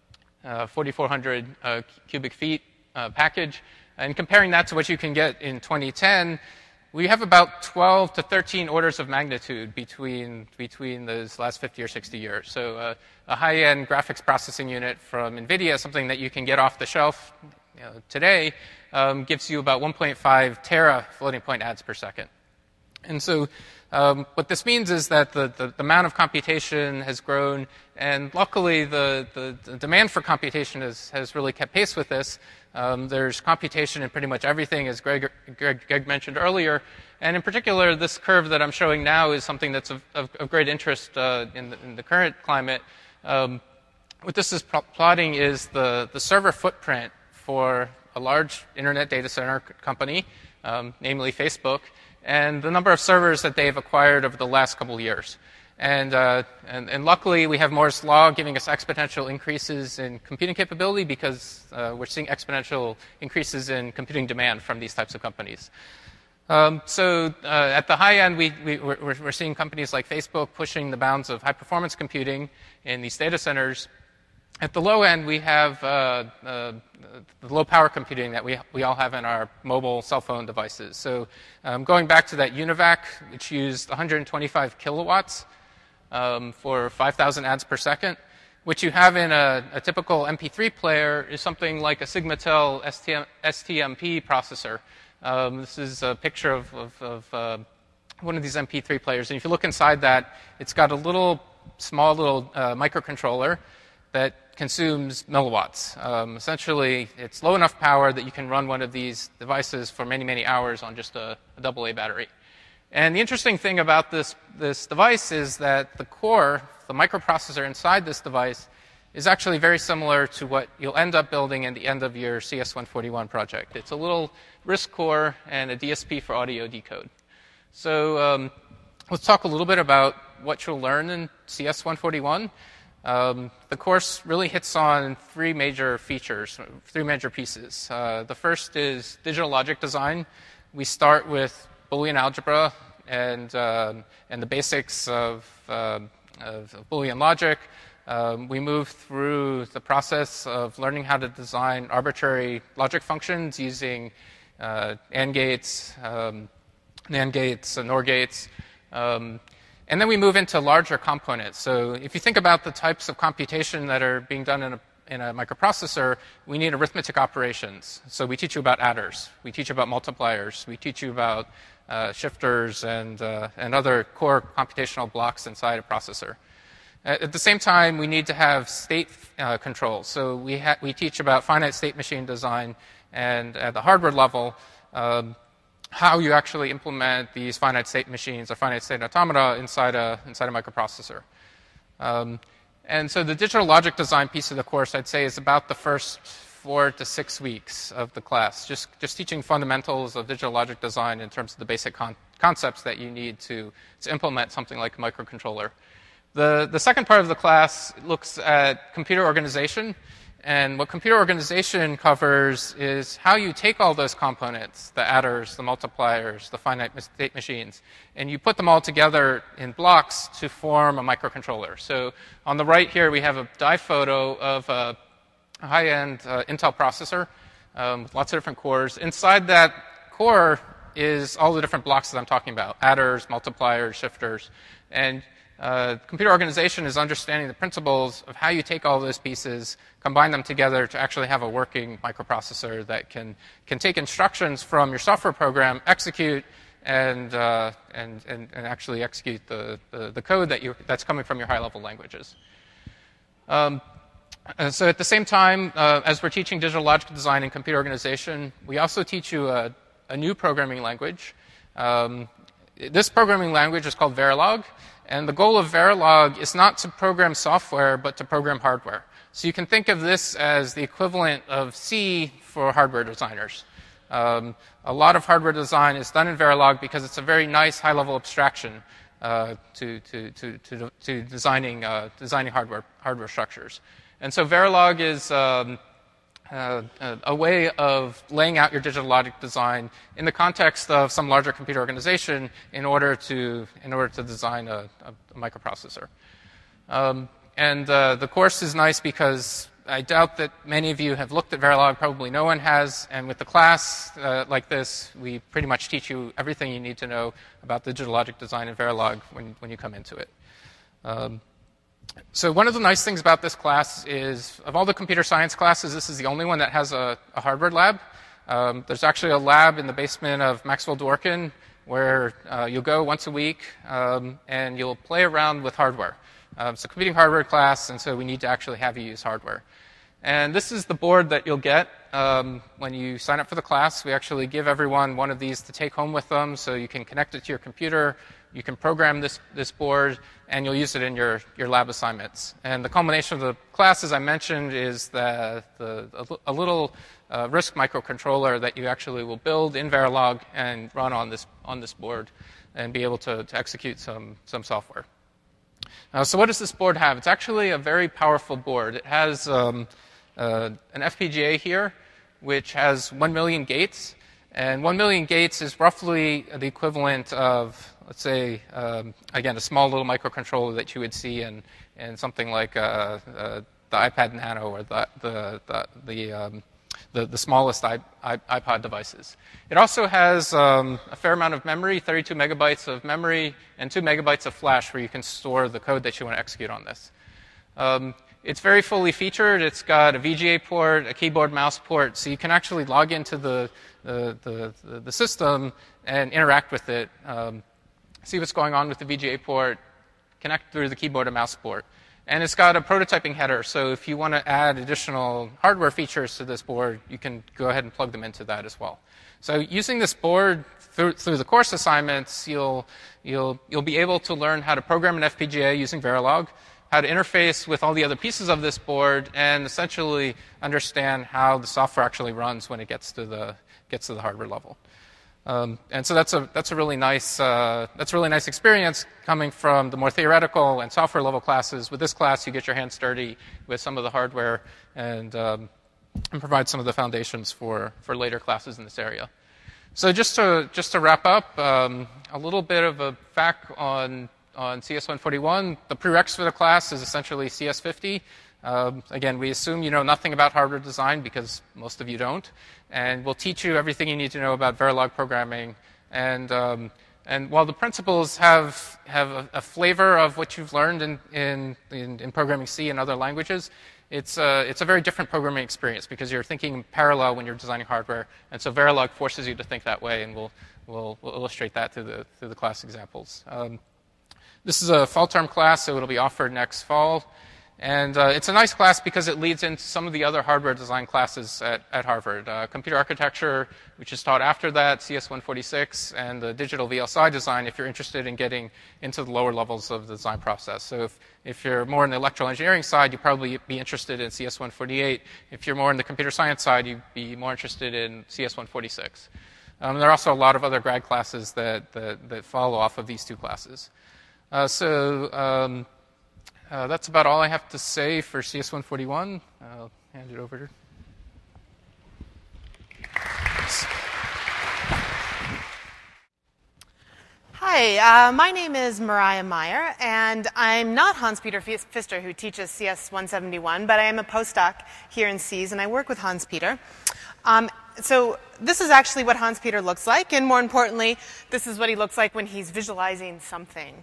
uh, forty-four hundred uh, cubic feet uh, package, and comparing that to what you can get in twenty ten, we have about twelve to thirteen orders of magnitude between, between those last fifty or sixty years. So uh, a high-end graphics processing unit from NVIDIA, something that you can get off the shelf you know, today, um, gives you about one point five tera floating point ads per second. And so um, what this means is that the, the, the amount of computation has grown, and luckily the, the, the demand for computation has, has really kept pace with this. Um, there's computation in pretty much everything, as Greg, Greg, Greg mentioned earlier. And in particular, this curve that I'm showing now is something that's of, of, of great interest uh, in, the, in the current climate. Um, what this is pl plotting is the, the server footprint for a large internet data center company, um, namely Facebook, and the number of servers that they've acquired over the last couple of years. And, uh, and, and luckily, we have Moore's Law giving us exponential increases in computing capability because uh, we're seeing exponential increases in computing demand from these types of companies. Um, so uh, at the high end, we, we, we're, we're seeing companies like Facebook pushing the bounds of high-performance computing in these data centers. At the low end, we have uh, uh, the low-power computing that we, we all have in our mobile cell phone devices. So um, going back to that UNIVAC, which used one hundred twenty-five kilowatts, Um, for five thousand ads per second. What you have in a, a typical M P three player is something like a Sigmatel S T M P processor. Um, this is a picture of, of, of uh, one of these M P three players. And if you look inside that, it's got a little, small little uh, microcontroller that consumes milliwatts. Um, essentially, it's low enough power that you can run one of these devices for many, many hours on just a, a double A battery. And the interesting thing about this, this device is that the core, the microprocessor inside this device, is actually very similar to what you'll end up building at the end of your C S one forty-one project. It's a little RISC core and a D S P for audio decode. So um, let's talk a little bit about what you'll learn in C S one forty-one. Um, the course really hits on three major features, three major pieces. Uh, the first is digital logic design. We start with Boolean algebra and, uh, and the basics of, uh, of Boolean logic. Um, we move through the process of learning how to design arbitrary logic functions using uh, AND gates, um, NAND gates, and NOR gates. Um, and then we move into larger components. So if you think about the types of computation that are being done in a in a microprocessor, we need arithmetic operations. So we teach you about adders. We teach you about multipliers. We teach you about uh, shifters and, uh, and other core computational blocks inside a processor. At the same time, we need to have state uh, control. So we, ha we teach about finite state machine design and at the hardware level, um, how you actually implement these finite state machines or finite state automata inside a, inside a microprocessor. Um, And so the digital logic design piece of the course, I'd say, is about the first four to six weeks of the class, just, just teaching fundamentals of digital logic design in terms of the basic con concepts that you need to, to implement something like a microcontroller. The, the second part of the class looks at computer organization. And what computer organization covers is how you take all those components, the adders, the multipliers, the finite state machines, and you put them all together in blocks to form a microcontroller. So on the right here, we have a die photo of a a high-end uh, Intel processor um, with lots of different cores. Inside that core is all the different blocks that I'm talking about: adders, multipliers, shifters. And uh, computer organization is understanding the principles of how you take all those pieces, combine them together to actually have a working microprocessor that can, can take instructions from your software program, execute, and, uh, and, and, and actually execute the, the, the code that you, that's coming from your high-level languages. Um, and so at the same time, uh, as we're teaching digital logic design and computer organization, we also teach you a, a new programming language. Um, this programming language is called Verilog, and the goal of Verilog is not to program software, but to program hardware. So you can think of this as the equivalent of C for hardware designers. Um, a lot of hardware design is done in Verilog because it's a very nice high-level abstraction uh, to, to, to, to, to designing, uh, designing hardware, hardware structures. And so Verilog is um, uh, a way of laying out your digital logic design in the context of some larger computer organization in order to, in order to design a, a, a microprocessor. Um, and uh, the course is nice because I doubt that many of you have looked at Verilog. Probably no one has. And with the class uh, like this, we pretty much teach you everything you need to know about digital logic design in Verilog when, when you come into it. Um, so one of the nice things about this class is, of all the computer science classes, this is the only one that has a, a hardware lab. Um, there's actually a lab in the basement of Maxwell Dworkin where uh, you'll go once a week um, and you'll play around with hardware. Um, it's a computing hardware class, and so we need to actually have you use hardware. And this is the board that you'll get um, when you sign up for the class. We actually give everyone one of these to take home with them, so you can connect it to your computer, you can program this, this board, and you'll use it in your, your lab assignments. And the culmination of the class, as I mentioned, is the, the, a, a little uh, RISC microcontroller that you actually will build in Verilog and run on this, on this board and be able to, to execute some, some software. Uh, so what does this board have? It's actually a very powerful board. It has um, uh, an F P G A here, which has one million gates. And one million gates is roughly the equivalent of, let's say, um, again, a small little microcontroller that you would see in, in something like uh, uh, the iPad Nano or the, the, the, the um, The, the smallest i, i, iPod devices. It also has um, a fair amount of memory, thirty-two megabytes of memory, and two megabytes of flash where you can store the code that you want to execute on this. Um, it's very fully featured. It's got a V G A port, a keyboard mouse port, so you can actually log into the, the, the, the system and interact with it, um, see what's going on with the V G A port, connect through the keyboard and mouse port. And it's got a prototyping header, so if you want to add additional hardware features to this board, you can go ahead and plug them into that as well. So using this board through, through the course assignments, you'll, you'll, you'll be able to learn how to program an F P G A using Verilog, how to interface with all the other pieces of this board, and essentially understand how the software actually runs when it gets to the, gets to the hardware level. Um, and so that's a that's a really nice uh, that's a really nice experience coming from the more theoretical and software level classes. With this class, you get your hands dirty with some of the hardware and um, and provide some of the foundations for for later classes in this area. So just to just to wrap up, um, a little bit of a fact on on C S one forty-one. The prereqs for the class is essentially C S fifty. Um, again, we assume you know nothing about hardware design because most of you don't. And we'll teach you everything you need to know about Verilog programming. And, um, and while the principles have, have a, a flavor of what you've learned in, in, in, in programming C and other languages, it's a, it's a very different programming experience because you're thinking in parallel when you're designing hardware. And so Verilog forces you to think that way, and we'll, we'll, we'll illustrate that through the, through the class examples. Um, this is a fall term class, so it'll be offered next fall. And uh, it's a nice class because it leads into some of the other hardware design classes at, at Harvard. Uh, computer architecture, which is taught after that, C S one forty-six, and the digital V L S I design if you're interested in getting into the lower levels of the design process. So if, if you're more on the electrical engineering side, you'd probably be interested in C S one forty-eight. If you're more on the computer science side, you'd be more interested in C S one forty-six. Um, there are also a lot of other grad classes that, that, that follow off of these two classes. Uh, so... Um, Uh, that's about all I have to say for C S one forty-one. I'll hand it over. Hi, Hi, uh, my name is Mariah Meyer, and I'm not Hans-Peter Pfister, who teaches C S one seventy-one, but I am a postdoc here in C E A S, and I work with Hans-Peter. Um, so this is actually what Hans-Peter looks like, and more importantly, this is what he looks like when he's visualizing something.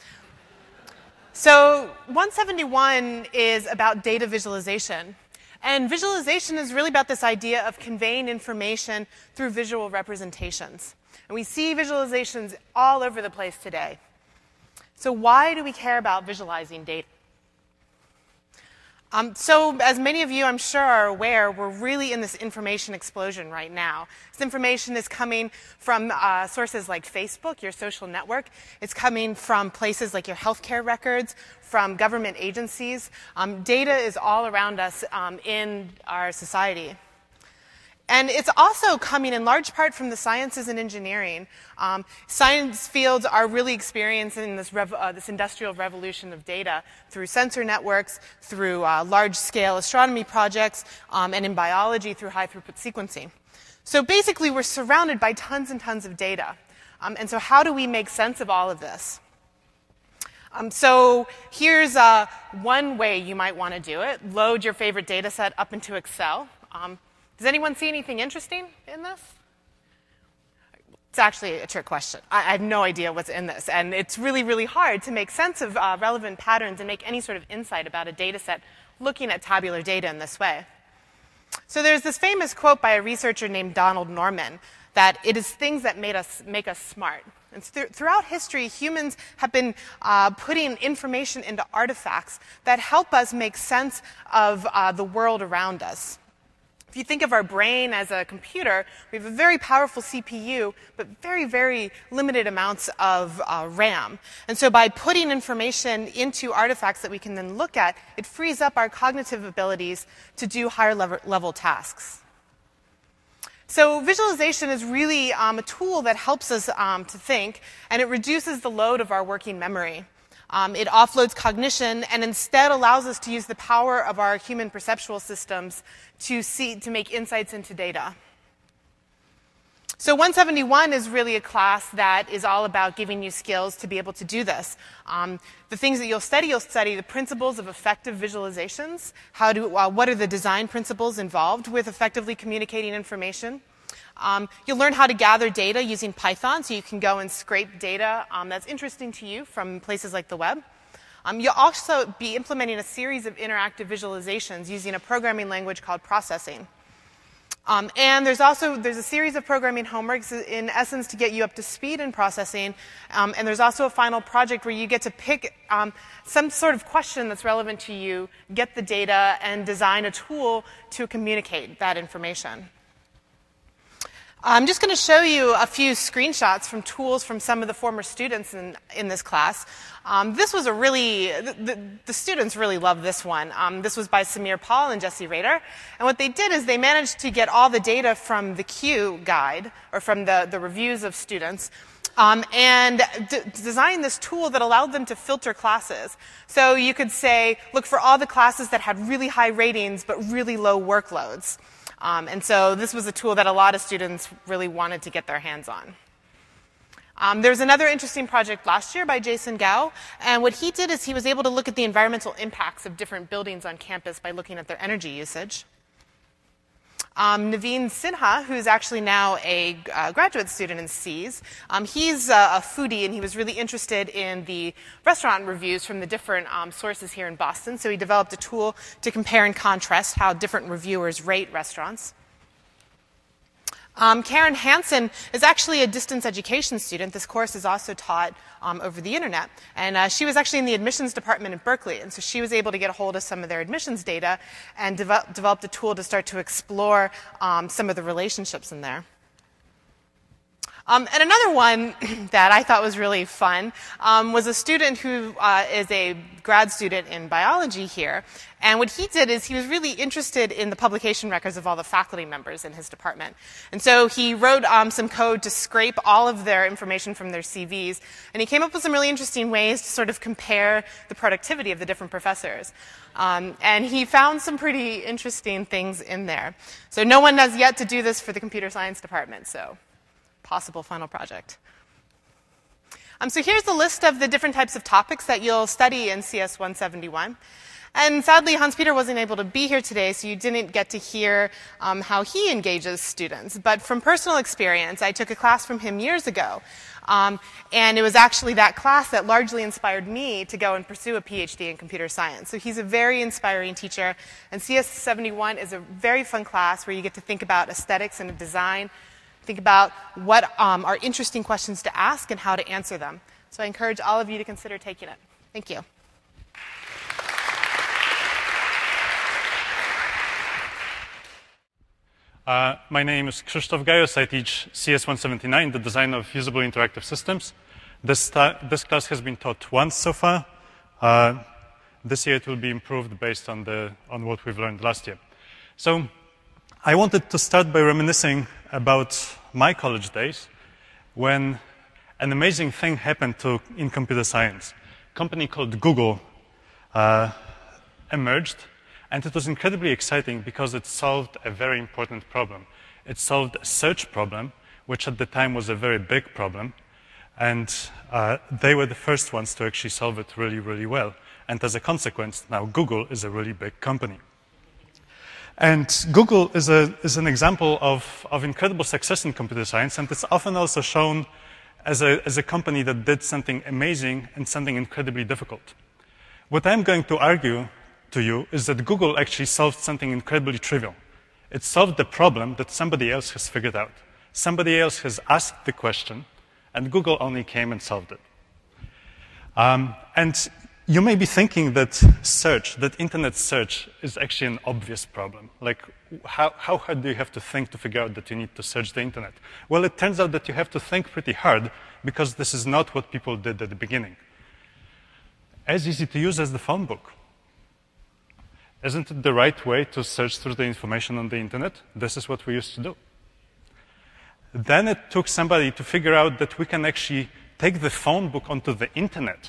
So one seventy-one is about data visualization. And visualization is really about this idea of conveying information through visual representations. And we see visualizations all over the place today. So why do we care about visualizing data? Um, so as many of you, I'm sure, are aware, we're really in this information explosion right now. This information is coming from uh, sources like Facebook, your social network. It's coming from places like your healthcare records, from government agencies. Um, data is all around us um, in our society. And it's also coming in large part from the sciences and engineering. Um, science fields are really experiencing this, rev uh, this industrial revolution of data through sensor networks, through uh, large-scale astronomy projects, um, and in biology through high-throughput sequencing. So basically, we're surrounded by tons and tons of data. Um, and so how do we make sense of all of this? Um, so here's uh, one way you might want to do it. Load your favorite data set up into Excel. Um, Does anyone see anything interesting in this? It's actually a trick question. I, I have no idea what's in this. And it's really, really hard to make sense of uh, relevant patterns and make any sort of insight about a data set looking at tabular data in this way. So there's this famous quote by a researcher named Donald Norman that it is things that made us, make us smart. And th throughout history, humans have been uh, putting information into artifacts that help us make sense of uh, the world around us. If you think of our brain as a computer, we have a very powerful C P U, but very, very limited amounts of uh, RAM. And so by putting information into artifacts that we can then look at, it frees up our cognitive abilities to do higher level, level tasks. So visualization is really um, a tool that helps us um, to think, and it reduces the load of our working memory. Um, it offloads cognition and instead allows us to use the power of our human perceptual systems to see, to make insights into data. So one seventy-one is really a class that is all about giving you skills to be able to do this. Um, the things that you'll study, you'll study the principles of effective visualizations. How do, uh, what are the design principles involved with effectively communicating information? Um, you'll learn how to gather data using Python, so you can go and scrape data um, that's interesting to you from places like the web. Um, you'll also be implementing a series of interactive visualizations using a programming language called processing. Um, and there's also there's a series of programming homeworks, in essence, to get you up to speed in processing. Um, and there's also a final project where you get to pick um, some sort of question that's relevant to you, get the data, and design a tool to communicate that information. I'm just going to show you a few screenshots from tools from some of the former students in, in this class. Um, this was a really, the, the, the students really loved this one. Um, this was by Samir Paul and Jesse Rader. And what they did is they managed to get all the data from the Q guide, or from the, the reviews of students, um, and d design this tool that allowed them to filter classes. So you could say, look for all the classes that had really high ratings but really low workloads. Um, and so this was a tool that a lot of students really wanted to get their hands on. Um, there was another interesting project last year by Jason Gao, and what he did is he was able to look at the environmental impacts of different buildings on campus by looking at their energy usage. Um, Naveen Sinha, who's actually now a uh, graduate student in C E A S, um, he's uh, a foodie, and he was really interested in the restaurant reviews from the different um, sources here in Boston. So he developed a tool to compare and contrast how different reviewers rate restaurants. Um, Karen Hansen is actually a distance education student. This course is also taught um, over the internet. And uh, she was actually in the admissions department at Berkeley. And so she was able to get a hold of some of their admissions data and develop, developed a tool to start to explore um, some of the relationships in there. Um, and another one that I thought was really fun um, was a student who uh, is a grad student in biology here. And what he did is he was really interested in the publication records of all the faculty members in his department. And so he wrote um, some code to scrape all of their information from their C Vs. And he came up with some really interesting ways to sort of compare the productivity of the different professors. Um, and he found some pretty interesting things in there. So no one has yet to do this for the computer science department. So possible final project. Um, so here's a list of the different types of topics that you'll study in C S one seventy-one. And sadly, Hans-Peter wasn't able to be here today, so you didn't get to hear um, how he engages students. But from personal experience, I took a class from him years ago. Um, and it was actually that class that largely inspired me to go and pursue a PhD in computer science. So he's a very inspiring teacher. And C S seventy-one is a very fun class where you get to think about aesthetics and design, think about what um, are interesting questions to ask and how to answer them. So I encourage all of you to consider taking it. Thank you. Uh, my name is Krzysztof Gajos. I teach C S one seventy-nine, the design of usable interactive systems. This, this class has been taught once so far. Uh, this year it will be improved based on, the, on what we've learned last year. So I wanted to start by reminiscing about my college days when an amazing thing happened to, in computer science. A company called Google uh, emerged. And it was incredibly exciting because it solved a very important problem. It solved a search problem, which at the time was a very big problem. And uh, they were the first ones to actually solve it really, really well. And as a consequence, now Google is a really big company. And Google is, a, is an example of, of incredible success in computer science, and it's often also shown as a, as a company that did something amazing and something incredibly difficult. What I'm going to argue to you is that Google actually solved something incredibly trivial. It solved the problem that somebody else has figured out. Somebody else has asked the question, and Google only came and solved it. Um, and you may be thinking that search, that internet search, is actually an obvious problem. Like, how, how hard do you have to think to figure out that you need to search the internet? Well, it turns out that you have to think pretty hard because this is not what people did at the beginning. As easy to use as the phone book. Isn't it the right way to search through the information on the internet? This is what we used to do. Then it took somebody to figure out that we can actually take the phone book onto the internet.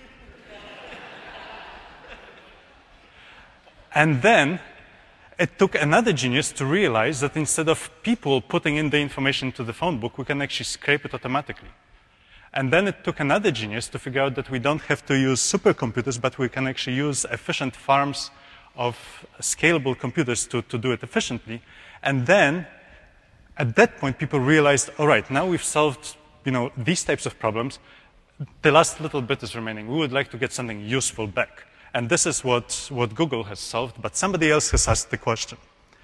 And then it took another genius to realize that instead of people putting in the information to the phone book, we can actually scrape it automatically. And then it took another genius to figure out that we don't have to use supercomputers, but we can actually use efficient farms of scalable computers to, to do it efficiently. And then, at that point, people realized, all right, now we've solved you know, these types of problems. The last little bit is remaining. We would like to get something useful back. And this is what, what Google has solved, but somebody else has asked the question.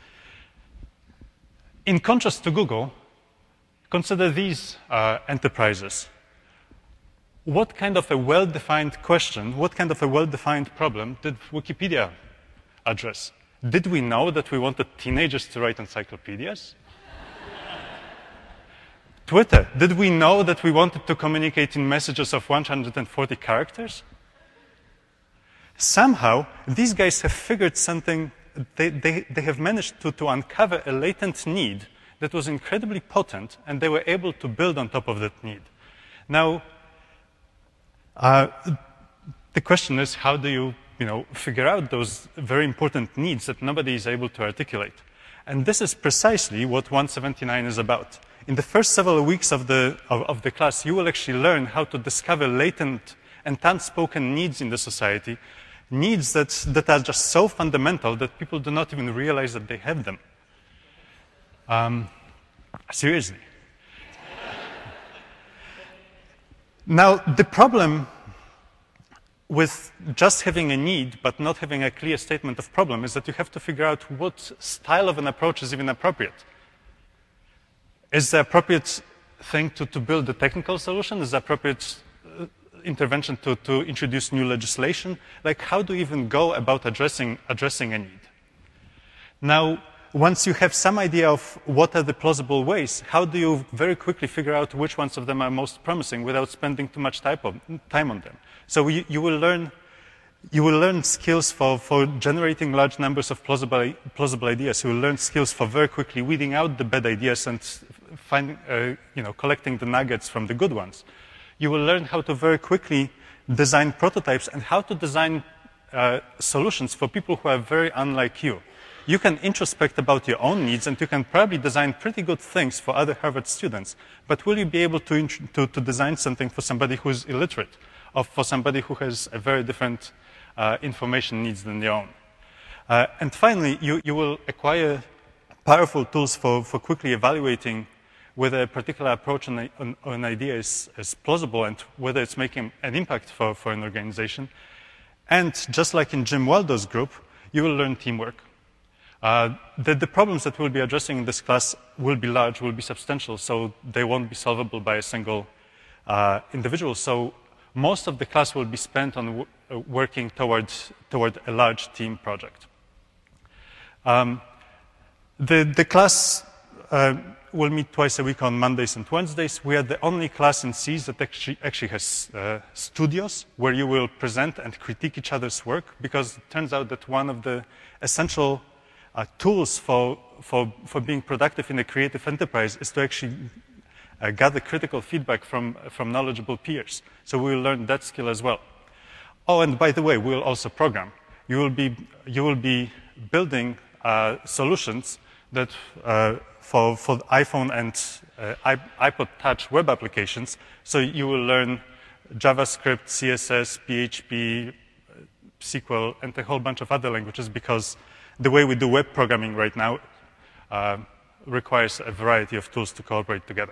In contrast to Google, consider these uh, enterprises. What kind of a well-defined question, what kind of a well-defined problem did Wikipedia address? Did we know that we wanted teenagers to write encyclopedias? Twitter, did we know that we wanted to communicate in messages of one hundred forty characters? Somehow, these guys have figured something, they, they, they have managed to, to uncover a latent need that was incredibly potent, and they were able to build on top of that need. Now, uh, the question is, how do you you know, figure out those very important needs that nobody is able to articulate? And this is precisely what one seventy-nine is about. In the first several weeks of the, of, of the class, you will actually learn how to discover latent and unspoken needs in the society, needs that, that are just so fundamental that people do not even realize that they have them. Um, seriously. Now, the problem with just having a need but not having a clear statement of problem is that you have to figure out what style of an approach is even appropriate. Is the appropriate thing to, to build a technical solution? Is the appropriate uh, intervention to, to introduce new legislation? Like, how do you even go about addressing, addressing a need? Now, once you have some idea of what are the plausible ways, how do you very quickly figure out which ones of them are most promising without spending too much time on them? So you, you, will, learn, you will learn skills for, for generating large numbers of plausible, plausible ideas. You will learn skills for very quickly weeding out the bad ideas and finding, uh, you know, collecting the nuggets from the good ones. You will learn how to very quickly design prototypes and how to design uh, solutions for people who are very unlike you. you can introspect about your own needs, and you can probably design pretty good things for other Harvard students. But will you be able to, to, to design something for somebody who's illiterate, or for somebody who has a very different uh, information needs than your own? Uh, and finally, you, you will acquire powerful tools for, for quickly evaluating whether a particular approach or an, an idea is, is plausible and whether it's making an impact for, for an organization. And just like in Jim Waldo's group, you will learn teamwork. Uh, the, the problems that we'll be addressing in this class will be large, will be substantial, so they won't be solvable by a single uh, individual. So most of the class will be spent on w uh, working towards, toward a large team project. Um, the, the class uh, will meet twice a week on Mondays and Wednesdays. We are the only class in C that actually, actually has uh, studios where you will present and critique each other's work, because it turns out that one of the essential uh, tools for, for, for being productive in a creative enterprise is to actually uh, gather critical feedback from, from knowledgeable peers. So we will learn that skill as well. Oh, and by the way, we will also program. You will be, you will be building uh, solutions that uh, for, for iPhone and uh, iPod Touch web applications. So you will learn JavaScript, C S S, P H P, S Q L, and a whole bunch of other languages, because the way we do web programming right now uh, requires a variety of tools to cooperate together.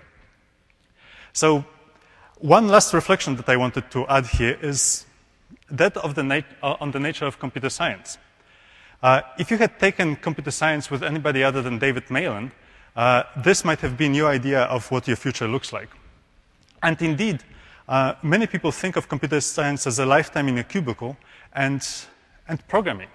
So one last reflection that I wanted to add here is that of the nat uh, on the nature of computer science. Uh, if you had taken computer science with anybody other than David Malan, uh, this might have been your idea of what your future looks like. And indeed, uh, many people think of computer science as a lifetime in a cubicle and, and programming.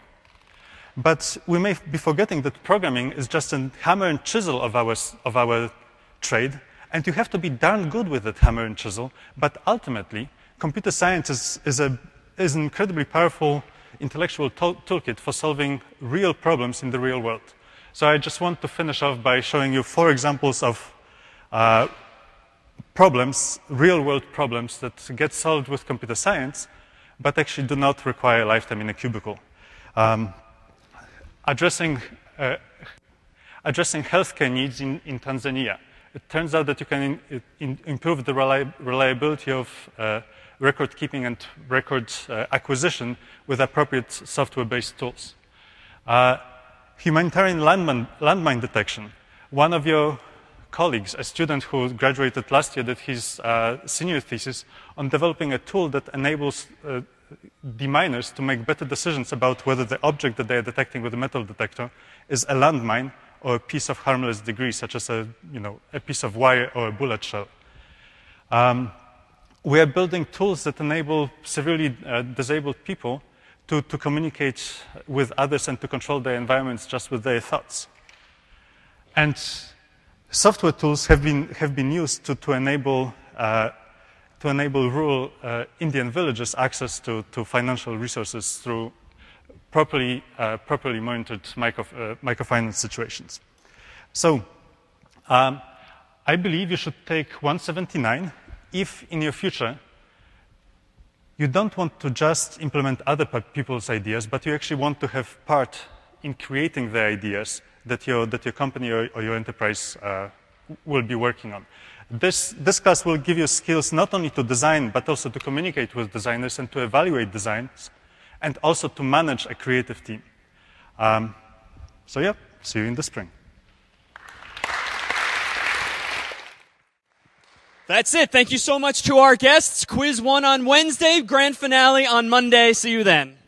But we may be forgetting that programming is just a hammer and chisel of our, of our trade, and you have to be darn good with that hammer and chisel. But ultimately, computer science is, is, a, is an incredibly powerful intellectual toolkit for solving real problems in the real world. So I just want to finish off by showing you four examples of uh, problems, real-world problems that get solved with computer science, but actually do not require a lifetime in a cubicle. Um, addressing, uh, addressing healthcare needs in, in Tanzania. It turns out that you can in, in, improve the reli reliability of uh, record keeping and record uh, acquisition with appropriate software-based tools. Uh, humanitarian landmine, landmine detection. One of your colleagues, a student who graduated last year, did his uh, senior thesis on developing a tool that enables uh, deminers to make better decisions about whether the object that they are detecting with a metal detector is a landmine or a piece of harmless debris, such as a, you know, a piece of wire or a bullet shell. Um, we are building tools that enable severely uh, disabled people to, to communicate with others and to control their environments just with their thoughts. And software tools have been, have been used to, to, enable, uh, to enable rural uh, Indian villages access to, to financial resources through properly, uh, properly monitored micro, uh, microfinance situations. So um, I believe you should take one seventy-nine if in your future you don't want to just implement other people's ideas, but you actually want to have part in creating the ideas that your, that your company or, or your enterprise uh, will be working on. This, this class will give you skills not only to design, but also to communicate with designers and to evaluate designs, and also to manage a creative team. Um, so yeah, see you in the spring. That's it. Thank you so much to our guests. Quiz one on Wednesday, grand finale on Monday. See you then.